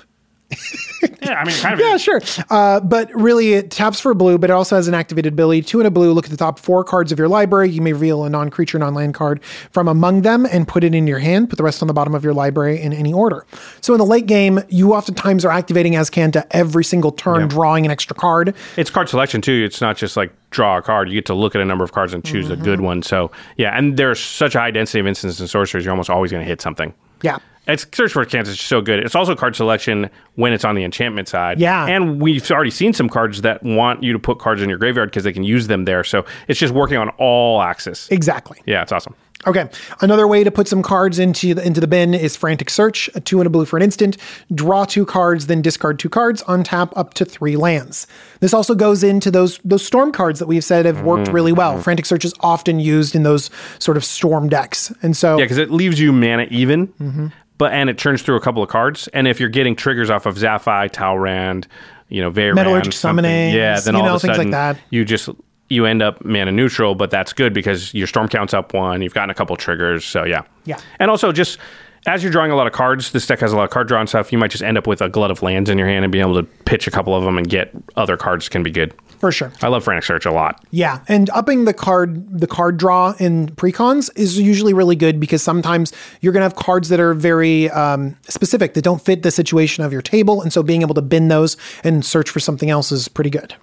Yeah, I mean, kind of. Yeah, sure. But really, it taps for blue, but it also has an activated ability. 2 and a blue, look at the top 4 cards of your library. You may reveal a non-creature, non-land card from among them and put it in your hand. Put the rest on the bottom of your library in any order. So in the late game, you oftentimes are activating Azcanta every single turn, drawing an extra card. It's card selection, too. It's not just like draw a card. You get to look at a number of cards and choose a good one. So, yeah, and there's such a high density of instants and sorceries, you're almost always going to hit something. Yeah. It's Search for Azcanta is so good. It's also card selection when it's on the enchantment side. Yeah. And we've already seen some cards that want you to put cards in your graveyard because they can use them there. So it's just working on all axes. Exactly. Yeah, it's awesome. Okay. Another way to put some cards into the bin is Frantic Search. A 2 and a blue for an instant. Draw 2 cards, then discard 2 cards. Untap up to 3 lands. This also goes into those storm cards that we've said have worked really well. Frantic Search is often used in those sort of storm decks. And so yeah, because it leaves you mana even. And it churns through a couple of cards. And if you're getting triggers off of Zaphi, Talrand, Veyran, Metallurgic Summoning, then all of a things sudden like that. you end up mana neutral, but that's good because your storm count's up 1. You've gotten a couple triggers, so yeah. Yeah. And also just as you're drawing a lot of cards, this deck has a lot of card draw and stuff. You might just end up with a glut of lands in your hand and being able to pitch a couple of them and get other cards can be good. For sure. I love Frantic Search a lot. Yeah, and upping the card draw in precons is usually really good because sometimes you're going to have cards that are very specific that don't fit the situation of your table, and so being able to bin those and search for something else is pretty good.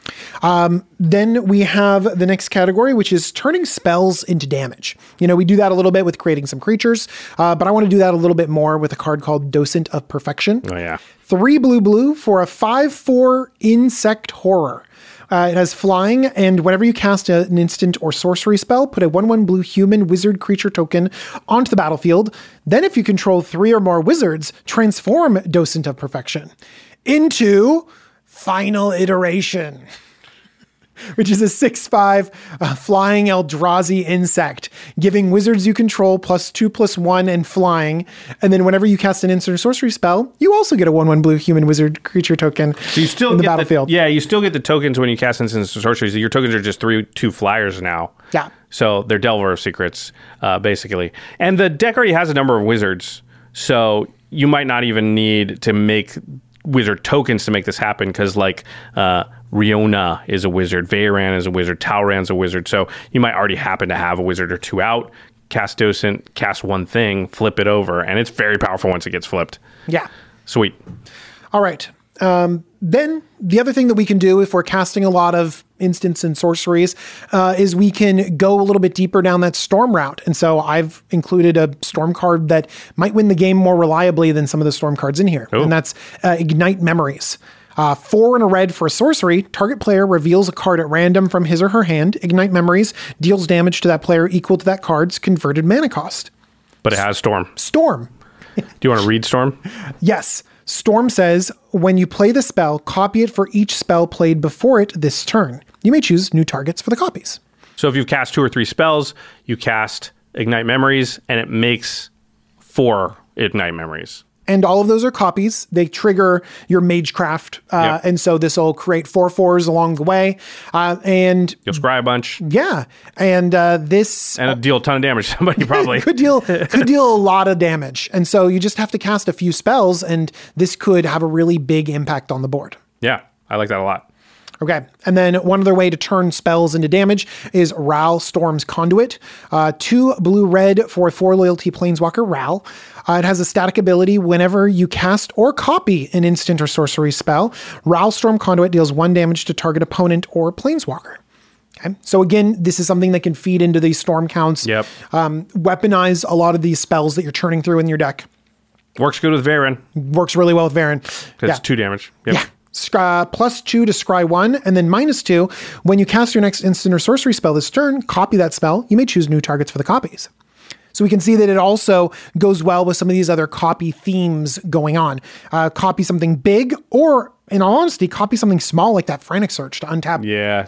Then we have the next category, which is turning spells into damage. We do that a little bit with creating some creatures, but I want to do that a little bit more with a card called Docent of Perfection. Oh, yeah. 3 blue for a 5/4 insect horror. It has flying, and whenever you cast an instant or sorcery spell, put a 1/1 blue human wizard creature token onto the battlefield. Then if you control 3 or more wizards, transform Docent of Perfection into Final Iteration. which is a 6/5 flying Eldrazi insect, giving wizards you control +2/+1 and flying. And then whenever you cast an instant or sorcery spell, you also get a 1/1 blue human wizard creature token So you still in the get battlefield. you still get the tokens when you cast instants or sorceries. Your tokens are just 2 flyers now. Yeah. So they're Delver of Secrets, basically. And the deck already has a number of wizards, so you might not even need to make wizard tokens to make this happen, because Riona is a wizard, Veyran is a wizard, Talran's a wizard, so you might already happen to have a wizard or 2 out, cast Docent, cast one thing, flip it over, and it's very powerful once it gets flipped. Yeah. Sweet. All right. Then the other thing that we can do if we're casting a lot of instants and sorceries is we can go a little bit deeper down that storm route. And so I've included a storm card that might win the game more reliably than some of the storm cards in here. Ooh. And that's Ignite Memories. 4 and a red for a sorcery. Target player reveals a card at random from his or her hand. Ignite Memories deals damage to that player equal to that card's converted mana cost. But it has Storm. Storm. Do you want to read Storm? Yes. Storm says, when you play the spell, copy it for each spell played before it this turn. You may choose new targets for the copies. So if you've cast 2 or 3 spells, you cast Ignite Memories, and it makes 4 Ignite Memories. And all of those are copies. They trigger your Magecraft. Yep. And so this will create 4/4s along the way. And you'll scry a bunch. Yeah. And this... And it'll deal a ton of damage to somebody, probably. could deal a lot of damage. And so you just have to cast a few spells, and this could have a really big impact on the board. Yeah, I like that a lot. Okay, and then one other way to turn spells into damage is Ral Storm's Conduit. 2 blue-red for a 4 loyalty Planeswalker, Ral. It has a static ability whenever you cast or copy an instant or sorcery spell. Ral Storm Conduit deals 1 damage to target opponent or Planeswalker. Okay, so again, this is something that can feed into these storm counts. Yep. Weaponize a lot of these spells that you're churning through in your deck. Works good with Veyran. Works really well with Veyran. Because it's 2 damage. Yep. Yeah. +2 to scry 1, and then -2. When you cast your next instant or sorcery spell this turn, copy that spell. You may choose new targets for the copies. So we can see that it also goes well with some of these other copy themes going on. Copy something big, or in all honesty, copy something small like that Frantic Search to untap,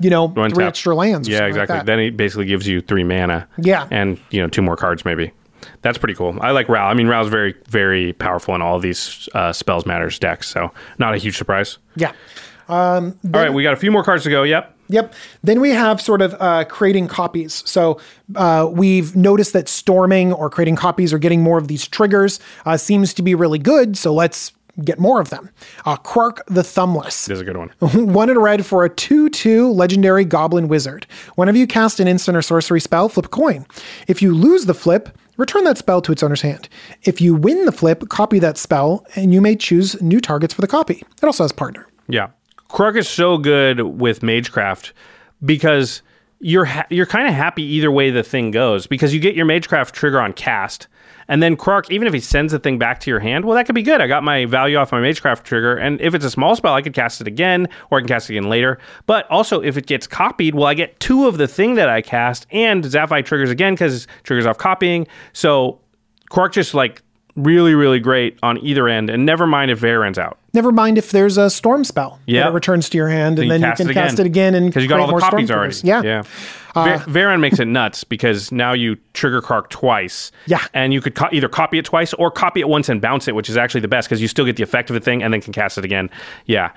3 extra lands. Yeah, exactly. Like then it basically gives you 3 mana. Yeah. And, 2 more cards maybe. That's pretty cool. I like Ral. I mean, Ral's very, very powerful in all of these Spells Matters decks, so not a huge surprise. Yeah. All right, we got a few more cards to go. Yep. Then we have sort of creating copies. So we've noticed that storming or creating copies or getting more of these triggers seems to be really good. So let's get more of them. Quark the Thumbless. This is a good one. 1 and a red for a 2/2 legendary Goblin Wizard. Whenever you cast an instant or sorcery spell, flip a coin. If you lose the flip, return that spell to its owner's hand. If you win the flip, copy that spell, and you may choose new targets for the copy. It also has partner. Yeah. Quark is so good with Magecraft because you're kind of happy either way the thing goes, because you get your Magecraft trigger on cast, and then Quark, even if he sends the thing back to your hand, well, that could be good. I got my value off my Magecraft trigger, and if it's a small spell, I could cast it again, or I can cast it again later. But also, if it gets copied, well, I get 2 of the thing that I cast, and Zaphi triggers again because it triggers off copying. So Quark just really, really great on either end, and never mind if Veyran's out. Never mind if there's a storm spell that it returns to your hand, and then you can cast it again and because you got all the copies already. Yeah. Veyran makes it nuts because now you trigger Quark twice. Yeah. And you could either copy it twice or copy it once and bounce it, which is actually the best because you still get the effect of the thing and then can cast it again. Yeah.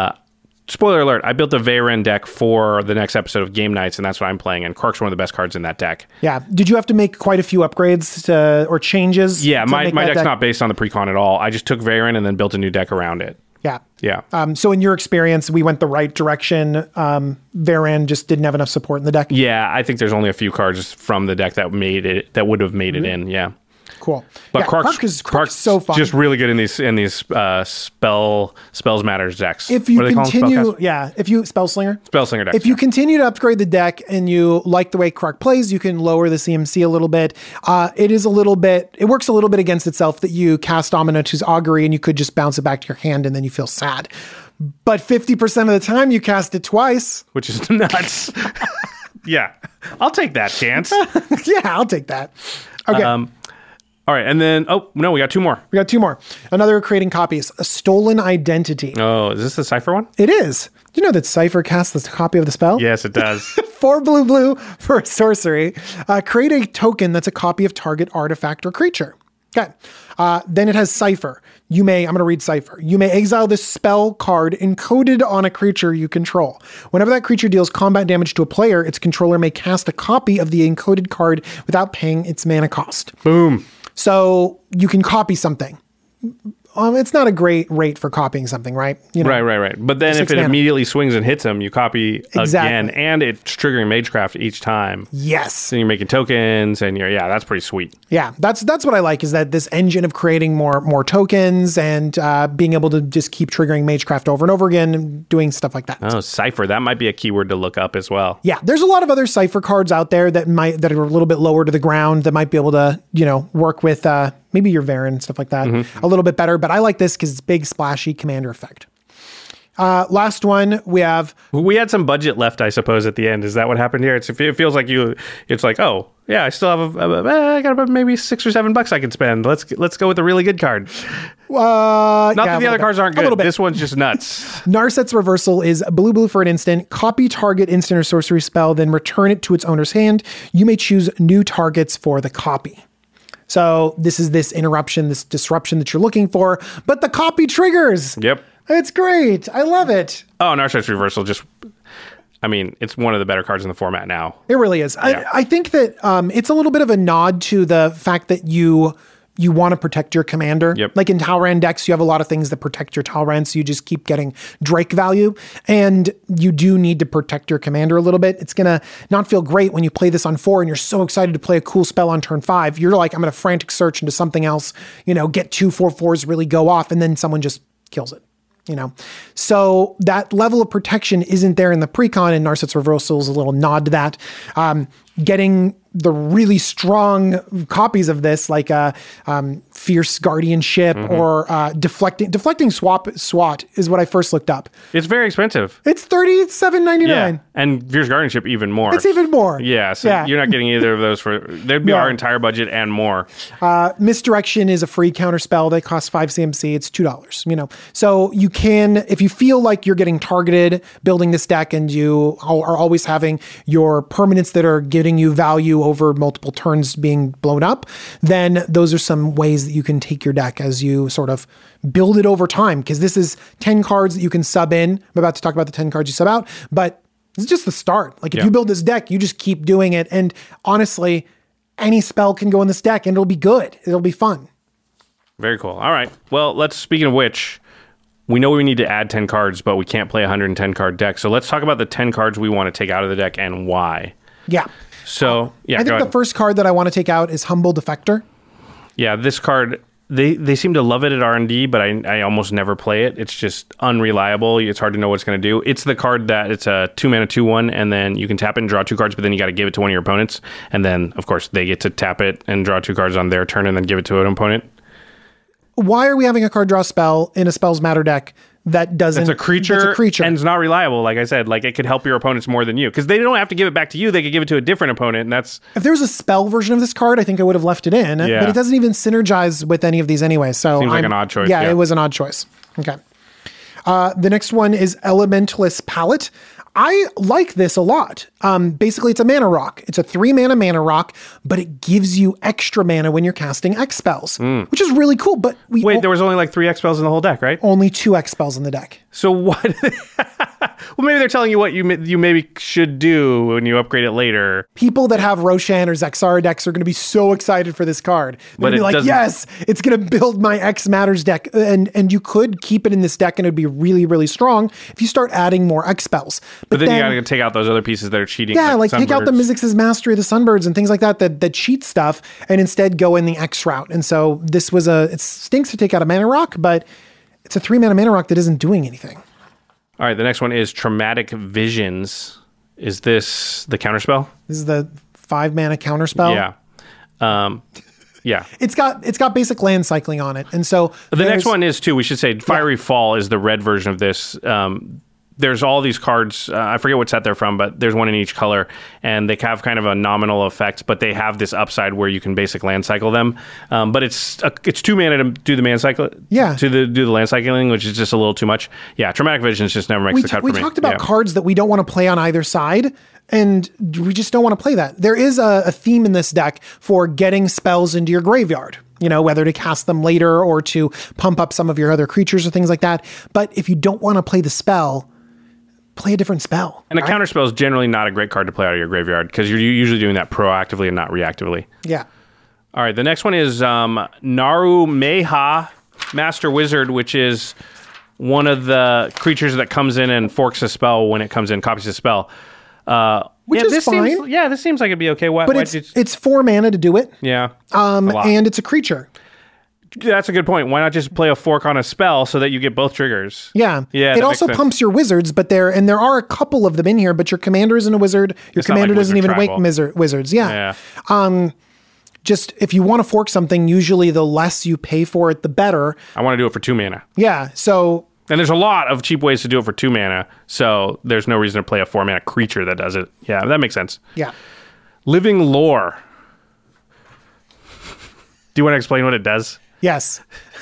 Spoiler alert, I built a Veyran deck for the next episode of Game Nights, and that's what I'm playing, and Quark's one of the best cards in that deck. Yeah. Did you have to make quite a few upgrades or changes? Yeah, my deck's not based on the precon at all. I just took Veyran and then built a new deck around it. Yeah. Yeah. So in your experience, we went the right direction. Veyran just didn't have enough support in the deck. Yeah, I think there's only a few cards from the deck that would have made it in. Yeah. Cool. But Quark is so fun. Just really good in these Spells Matters decks. If you continue, Spellslinger decks. If you continue to upgrade the deck and you like the way Quark plays, you can lower the CMC a little bit. It works a little bit against itself that you cast Aminatu's Augury and you could just bounce it back to your hand and then you feel sad. But 50% of the time you cast it twice, which is nuts. Yeah, I'll take that chance. Yeah, I'll take that. Okay. All right, and then, we got two more. We got two more. Another creating copies, a Stolen Identity. Oh, is this the Cypher one? It is. Do you know that Cypher casts this copy of the spell? Yes, it does. 4 blue for a sorcery. Create a token that's a copy of target artifact or creature. Okay. Then it has Cypher. I'm going to read Cypher. You may exile this spell card encoded on a creature you control. Whenever that creature deals combat damage to a player, its controller may cast a copy of the encoded card without paying its mana cost. Boom. So you can copy something. It's not a great rate for copying something, right? You know, Right. But then if it immediately swings and hits them, you copy again, and it's triggering Magecraft each time. Yes. So you're making tokens, and that's pretty sweet. Yeah, that's what I like, is that this engine of creating more tokens and being able to just keep triggering Magecraft over and over again and doing stuff like that. Oh, Cypher. That might be a keyword to look up as well. Yeah, there's a lot of other Cypher cards out there that are a little bit lower to the ground that might be able to, work with maybe your Varen, stuff like that, a little bit better. But I like this because it's big, splashy commander effect. Last one, we had some budget left, I suppose, at the end. Is that what happened here? It feels like it's like, oh, yeah, I still have I got about maybe $6 or $7 I can spend. Let's go with a really good card. Not that the other cards aren't good. This one's just nuts. Narset's Reversal is blue for an instant. Copy target instant or sorcery spell, then return it to its owner's hand. You may choose new targets for the copy. So this is this interruption, this disruption that you're looking for, but the copy triggers. Yep. It's great. I love it. Oh, Narset's Reversal it's one of the better cards in the format now. It really is. Yeah. I think that it's a little bit of a nod to the fact that you want to protect your commander. Yep. Like in Talrand decks, you have a lot of things that protect your Talrand, so you just keep getting Drake value. And you do need to protect your commander a little bit. It's going to not feel great when you play this on 4 and you're so excited to play a cool spell on turn 5. You're like, I'm going to frantic search into something else, get 2 4/4s really go off, and then someone just kills it. So that level of protection isn't there in the precon, and Narset's Reversal is a little nod to that. Getting the really strong copies of this, like Fierce Guardianship or deflecting SWAT is what I first looked up. It's very expensive. It's $37.99. Yeah. And Fierce Guardianship even more. It's even more. Yeah, so you're not getting either of those there'd be our entire budget and more. Misdirection is a free counter spell that costs 5 CMC. It's $2, So you can, if you feel like you're getting targeted building this deck and you are always having your permanents that are giving you value over multiple turns being blown up, then those are some ways that you can take your deck as you sort of build it over time, because this is 10 cards that you can sub in. I'm about to talk about the 10 cards you sub out, but it's just the start. Like if you build this deck, you just keep doing it. And honestly, any spell can go in this deck and it'll be good. It'll be fun. Very cool. All right. Well, speaking of which, we know we need to add 10 cards, but we can't play a 110 card deck. So let's talk about the 10 cards we want to take out of the deck and why. Yeah. So, I think the first card that I want to take out is Humble Defector. Yeah, this card, they seem to love it at R&D, but I almost never play it. It's just unreliable. It's hard to know what it's going to do. It's the card that it's a 2-mana 2/1, and then you can tap it and draw 2 cards, but then you got to give it to one of your opponents. And then, of course, they get to tap it and draw 2 cards on their turn and then give it to an opponent. Why are we having a card draw spell in a Spells Matter deck that doesn't... It's a creature and it's not reliable, like I said. Like, it could help your opponents more than you. Because they don't have to give it back to you. They could give it to a different opponent, and that's... If there was a spell version of this card, I think I would have left it in. Yeah. But it doesn't even synergize with any of these anyway. So seems like an odd choice. Yeah, it was an odd choice. Okay. The next one is Elementalist Palette. I like this a lot. Basically, it's a mana rock. It's a 3-mana mana rock, but it gives you extra mana when you're casting X spells, which is really cool. But wait, there was only like 3 X spells in the whole deck, right? Only 2 X spells in the deck. So what? Well, maybe they're telling you what you maybe should do when you upgrade it later. People that have Roshan or Zexara decks are going to be so excited for this card. They're going to be like, yes, it's going to build my X Matters deck. And you could keep it in this deck and it'd be really, really strong if you start adding more X spells. But then you got to take out those other pieces that are cheating. Yeah, like take out the Mizzix's Mastery of the Sunbirds and things like that cheat stuff, and instead go in the X route. And so this was it stinks to take out a mana rock, but it's a 3-mana mana rock that isn't doing anything. All right, the next one is Traumatic Visions. Is this the counterspell? This is the 5-mana counterspell. Yeah. Yeah. It's got basic land cycling on it. And so the next one is too, we should say Fiery Fall is the red version of this. there's all these cards. I forget what set they're from, but there's one in each color, and they have kind of a nominal effect, but they have this upside where you can basic land cycle them. But it's 2 mana to do the mana cycle. Yeah. Do the land cycling, which is just a little too much. Yeah, Traumatic Visions just never makes the cut for me. We talked about cards that we don't want to play on either side, and we just don't want to play that. There is a theme in this deck for getting spells into your graveyard. Whether to cast them later or to pump up some of your other creatures or things like that. But if you don't want to play the spell, play a different spell. And a counterspell is generally not a great card to play out of your graveyard because you're usually doing that proactively and not reactively. Yeah. All right, the next one is Naru Meha, Master Wizard, which is one of the creatures that comes in and forks a spell when it comes in, copies a spell. Which is fine. This seems like it'd be okay. But it's 4 mana to do it. Yeah. And it's a creature. That's a good point. Why not just play a fork on a spell so that you get both triggers? Yeah. It also pumps your wizards, but there are a couple of them in here, but your commander isn't a wizard. Your commander doesn't even wake wizards. Yeah. Just if you want to fork something, usually the less you pay for it, the better. I want to do it for 2 mana. Yeah. And there's a lot of cheap ways to do it for 2 mana, so there's no reason to play a 4 mana creature that does it. Yeah, that makes sense. Yeah. Living Lore. Do you want to explain what it does? Yes.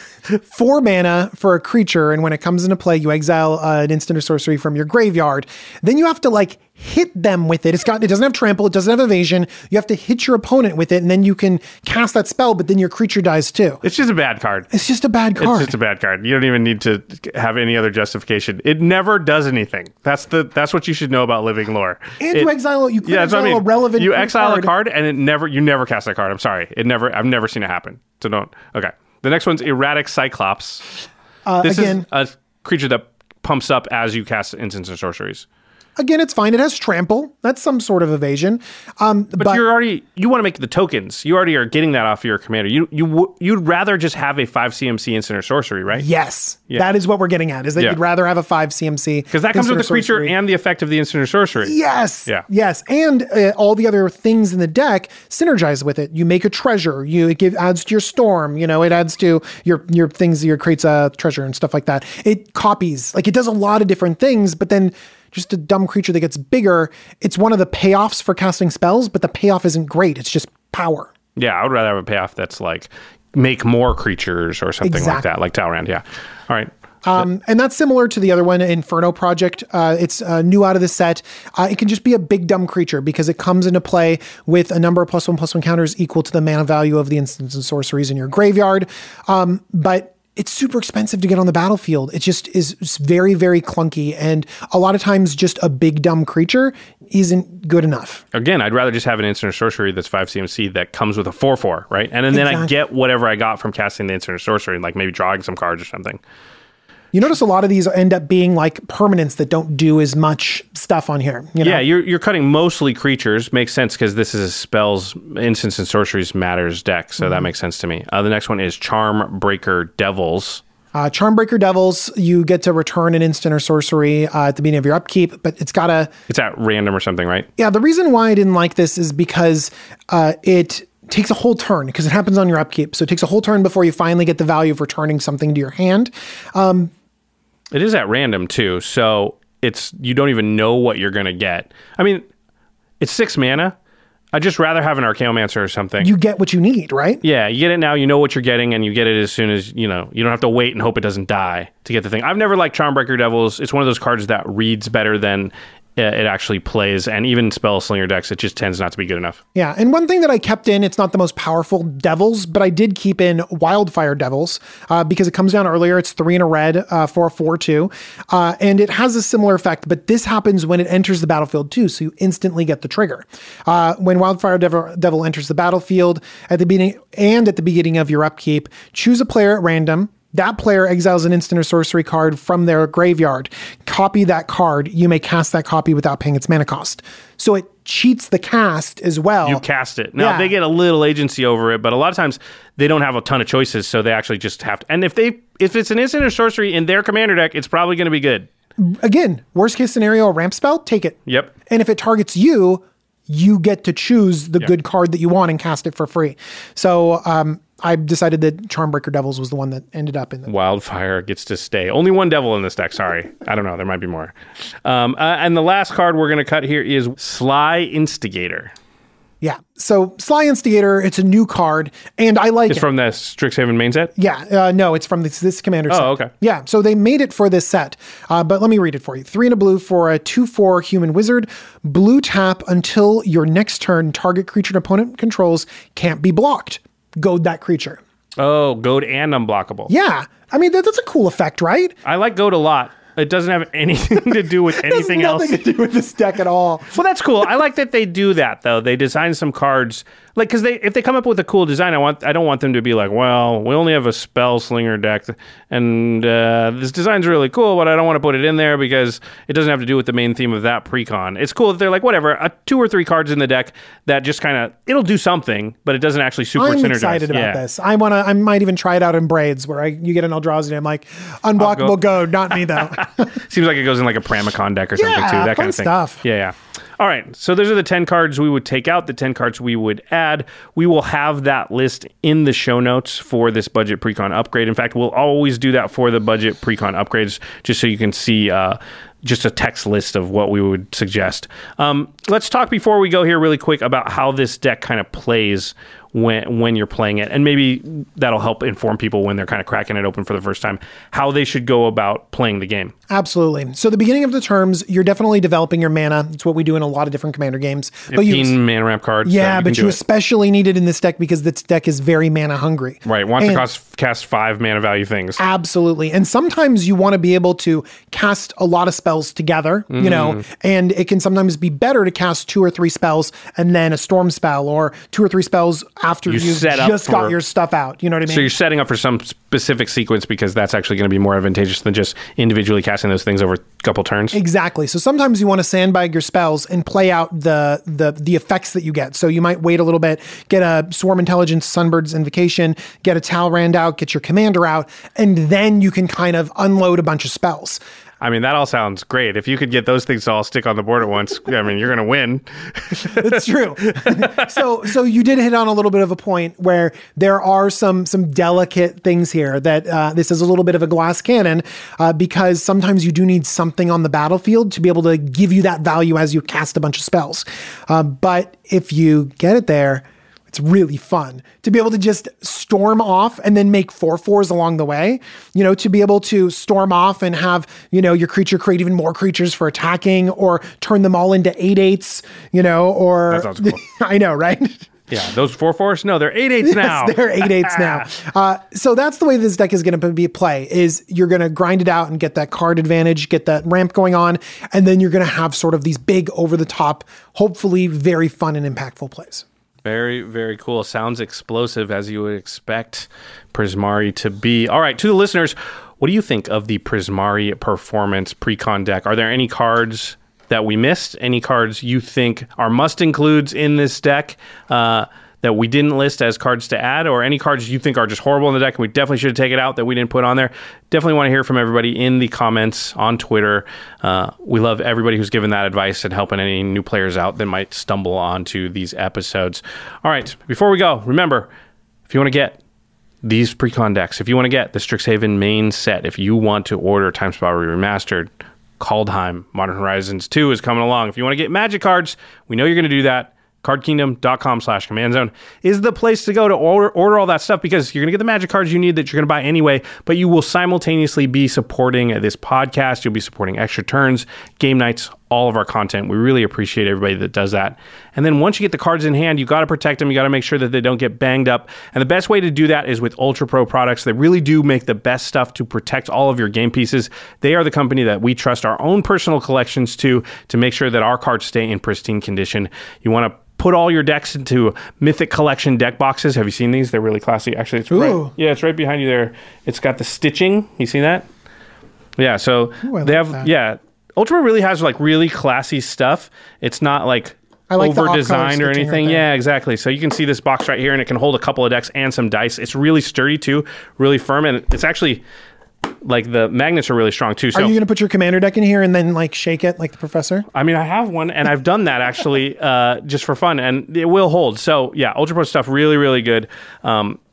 4 mana for a creature, and when it comes into play, you exile an instant or sorcery from your graveyard. Then you have to hit them with it. It doesn't have trample, it doesn't have evasion. You have to hit your opponent with it, and then you can cast that spell, but then your creature dies too. It's just a bad card. It's just a bad card. It's just a bad card. You don't even need to have any other justification. It never does anything. That's what you should know about Living Lore. And you exile a relevant You exile a card, and you never cast that card. I'm sorry. I've never seen it happen. So don't. Okay. The next one's Erratic Cyclops. This is a creature that pumps up as you cast instants or sorceries. Again, it's fine. It has trample. That's some sort of evasion. But you want to make the tokens. You already are getting that off your commander. You'd rather just have a 5 CMC instant or sorcery, right? Yes. Yeah. That is what we're getting at, is that you'd rather have a 5 CMC. Because that comes with the creature and the effect of the instant or sorcery. Yes. Yeah. Yes. And all the other things in the deck synergize with it. You make a treasure. It adds to your storm. It adds to your things. It creates a treasure and stuff like that. It copies. It does a lot of different things, but then just a dumb creature that gets bigger. It's one of the payoffs for casting spells, but the payoff isn't great. It's just power. Yeah, I would rather have a payoff that's make more creatures or something like that, like Talrand. Yeah. All right. And that's similar to the other one, Inferno Project. It's new out of the set. It can just be a big dumb creature because it comes into play with a number of +1/+1 counters equal to the mana value of the instants and sorceries in your graveyard. But it's super expensive to get on the battlefield. It just is very, very clunky. And a lot of times just a big dumb creature isn't good enough. Again, I'd rather just have an instant or sorcery that's 5 CMC that comes with a 4/4, right? And then I get whatever I got from casting the instant or sorcery, maybe drawing some cards or something. You notice a lot of these end up being permanents that don't do as much stuff on here. Yeah, you're cutting mostly creatures. Makes sense because this is a spells, instants, and sorceries matters deck, so that makes sense to me. The next one is Charm Breaker Devils. Charmbreaker Devils, you get to return an instant or sorcery at the beginning of your upkeep, but it's at random or something, right? Yeah, the reason why I didn't like this is because it takes a whole turn because it happens on your upkeep. So it takes a whole turn before you finally get the value of returning something to your hand. It is at random too, so you don't even know what you're going to get. I mean, it's 6 mana. I'd just rather have an Archaeomancer or something. You get what you need, right? Yeah, you get it now, you know what you're getting, and you get it as soon as, you don't have to wait and hope it doesn't die to get the thing. I've never liked Charmbreaker Devils. It's one of those cards that reads better than it actually plays, and even Spell Slinger decks, it just tends not to be good enough. Yeah, and one thing that I kept in, it's not the most powerful Devils, but I did keep in Wildfire Devils because it comes down earlier. It's 3 and a red for a 4/2, and it has a similar effect, but this happens when it enters the battlefield too, so you instantly get the trigger. When Wildfire Devil enters the battlefield at the beginning of your upkeep, choose a player at random. That player exiles an instant or sorcery card from their graveyard. Copy that card. You may cast that copy without paying its mana cost. So it cheats the cast as well. You cast it. Now, they get a little agency over it, but a lot of times they don't have a ton of choices, so they actually just have to. And if it's an instant or sorcery in their commander deck, it's probably going to be good. Again, worst case scenario, a ramp spell, take it. Yep. And if it targets you get to choose the good card that you want and cast it for free. So I decided that Charmbreaker Devils was the one that ended up in the Wildfire gets to stay. Only one devil in this deck. Sorry. I don't know. There might be more. And the last card we're going to cut here is Sly Instigator. Yeah. So Sly Instigator, it's a new card, and I like it. It's from the Strixhaven main set? Yeah. No, it's from this commander set. Oh, okay. Yeah. So they made it for this set. But let me read it for you. 3 and a blue for a 2/4 human wizard. Blue tap until your next turn, target creature an opponent controls can't be blocked. Goad that creature. Oh, Goad and unblockable. Yeah. I mean, that's a cool effect, right? I like Goad a lot. It doesn't have anything to do with anything else. Nothing to do with this deck at all. Well, that's cool. I like that they do that, though. They design some cards, like, because if they come up with a cool design, I don't want them to be like, well, we only have a spell slinger deck, and this design's really cool, but I don't want to put it in there because it doesn't have to do with the main theme of that precon. It's cool that they're like, whatever, 2 or 3 cards in the deck that just kind of, it'll do something, but it doesn't actually super synergize. I'm excited about this. I might even try it out in Braids, where you get an Eldrazi, I'm like, unblockable Goad, not me though. Seems like it goes in like a Pramicon deck or something too. That kind of thing. Stuff. Yeah. All right. So those are the 10 cards we would take out, the 10 cards we would add. We will have that list in the show notes for this budget precon upgrade. In fact, we'll always do that for the budget precon upgrades, just so you can see just a text list of what we would suggest. Let's talk before we go here really quick about how this deck kind of plays when you're playing it, and maybe that'll help inform people when they're kind of cracking it open for the first time, how they should go about playing the game. Absolutely. So the beginning of the terms, you're definitely developing your mana. It's what we do in a lot of different commander games. 15 mana ramp cards. Yeah, but you especially need it in this deck because this deck is very mana hungry. Right. Wants to cast 5 mana value things. Absolutely. And sometimes you want to be able to cast a lot of spells together, you know, and it can sometimes be better to cast 2 or 3 spells and then a storm spell, or 2 or 3 spells after you've just got your stuff out. You know what I mean? So you're setting up for some specific sequence because that's actually going to be more advantageous than just individually casting those things over a couple turns. Exactly. So sometimes you want to sandbag your spells and play out the effects that you get. So you might wait a little bit, get a Swarm Intelligence, Sunbird's Invocation, get a Talrand out, get your commander out, and then you can kind of unload a bunch of spells. I mean, that all sounds great. If you could get those things to all stick on the board at once, I mean, you're going to win. That's true. So you did hit on a little bit of a point where there are some delicate things here that this is a little bit of a glass cannon because sometimes you do need something on the battlefield to be able to give you that value as you cast a bunch of spells. But if you get it there, it's really fun to be able to just storm off and then make 4/4s along the way, you know, to be able to storm off and have, you know, your creature create even more creatures for attacking, or turn them all into 8/8s, you know, or that sounds cool. I know, right? Yeah, those 4/4s? No, they're 8/8s now. Yes, they're 8/8s now. So that's the way this deck is going to be play, is you're going to grind it out and get that card advantage, get that ramp going on, and then you're going to have sort of these big over-the-top, hopefully very fun and impactful plays. Very, very cool. Sounds explosive, as you would expect Prismari to be. All right, to the listeners, what do you think of the Prismari Performance Precon deck? Are there any cards that we missed? Any cards you think are must-includes in this deck that we didn't list as cards to add, or any cards you think are just horrible in the deck and we definitely should have taken out that we didn't put on there? Definitely want to hear from everybody in the comments on Twitter. We love everybody who's given that advice and helping any new players out that might stumble onto these episodes. All right, before we go, remember, if you want to get these precon decks, if you want to get the Strixhaven main set, if you want to order Time Spiral Remastered, Kaldheim, Modern Horizons 2 is coming along. If you want to get Magic cards, we know you're going to do that. CardKingdom.com/Command Zone is the place to go to order all that stuff, because you're going to get the Magic cards you need that you're going to buy anyway, but you will simultaneously be supporting this podcast. You'll be supporting Extra Turns, Game Nights, all of our content. We really appreciate everybody that does that. And then once you get the cards in hand, you got to protect them. You got to make sure that they don't get banged up. And the best way to do that is with Ultra Pro products. They really do make the best stuff to protect all of your game pieces. They are the company that we trust our own personal collections to make sure that our cards stay in pristine condition. You want to put all your decks into Mythic Collection deck boxes. Have you seen these? They're really classy. Actually, it's right. Yeah, it's right behind you there. It's got the stitching. You see that? Yeah. So they have. That. Yeah. Ultra really has like really classy stuff. It's not like over designed or anything. Right, yeah, exactly. So you can see this box right here, and it can hold a couple of decks and some dice. It's really sturdy too, really firm, and it's actually like the magnets are really strong too. So are you going to put your commander deck in here and then like shake it like the professor? I mean, I have one, and I've done that actually just for fun, and it will hold. So yeah, Ultra Pro stuff really, really good.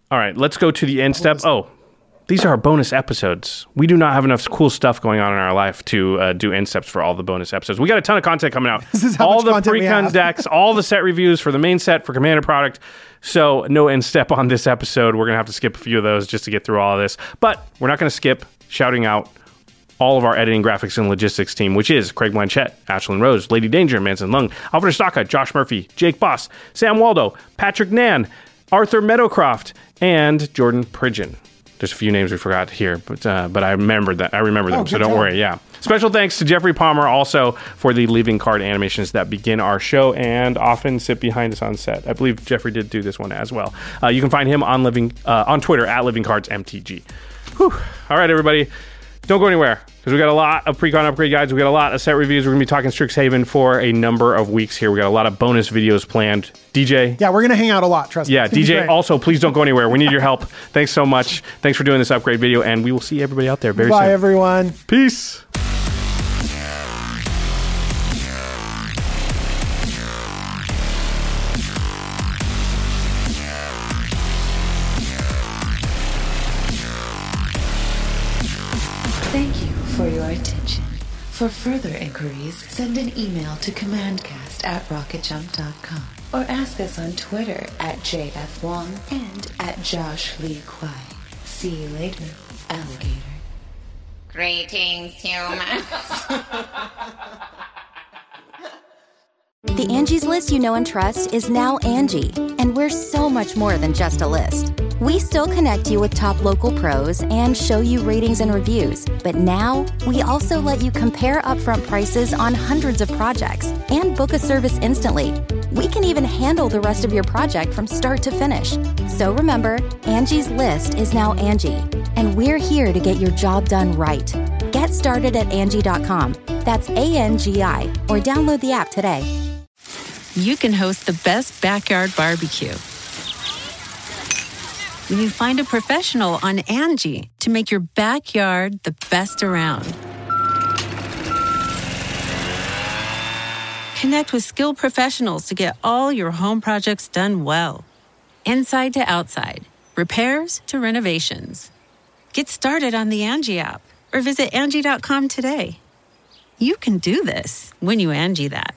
All right, let's go to the end step. Oh, these are our bonus episodes. We do not have enough cool stuff going on in our life to do end steps for all the bonus episodes. We got a ton of content coming out. This is how all much the content we pre-con have. decks, all the set reviews for the main set, for Commander product. So no end step on this episode. We're going to have to skip a few of those just to get through all of this. But we're not going to skip shouting out all of our editing, graphics, and logistics team, which is Craig Blanchett, Ashlyn Rose, Lady Danger, Manson Lung, Alfred Staka, Josh Murphy, Jake Boss, Sam Waldo, Patrick Nan, Arthur Meadowcroft, and Jordan Pridgeon. There's a few names we forgot here, but I remembered that. I remember them, so don't worry. Yeah. Special thanks to Jeffrey Palmer also for the living card animations that begin our show and often sit behind us on set. I believe Jeffrey did do this one as well. You can find him on Twitter at LivingCardsMTG. Whew. All right, everybody. Don't go anywhere, because we got a lot of pre-con upgrade guides. We got a lot of set reviews. We're going to be talking Strixhaven for a number of weeks here. We got a lot of bonus videos planned. DJ? Yeah, we're going to hang out a lot, trust me. Yeah, DJ, also, please don't go anywhere. We need your help. Thanks so much. Thanks for doing this upgrade video, and we will see everybody out there very soon. Bye, everyone. Peace. Thank you for your attention. For further inquiries, send an email to commandcast@rocketjump.com or ask us on Twitter @JFWong and @JoshLeeQuai. See you later, alligator. Greetings, humans. The Angie's List you know and trust is now Angie, and we're so much more than just a list. We still connect you with top local pros and show you ratings and reviews, but now we also let you compare upfront prices on hundreds of projects and book a service instantly. We can even handle the rest of your project from start to finish. So remember, Angie's List is now Angie, and we're here to get your job done right. Get started at Angie.com. That's ANGI, or download the app today. You can host the best backyard barbecue when you find a professional on Angie to make your backyard the best around. Connect with skilled professionals to get all your home projects done well. Inside to outside, repairs to renovations. Get started on the Angie app or visit Angie.com today. You can do this when you Angie that.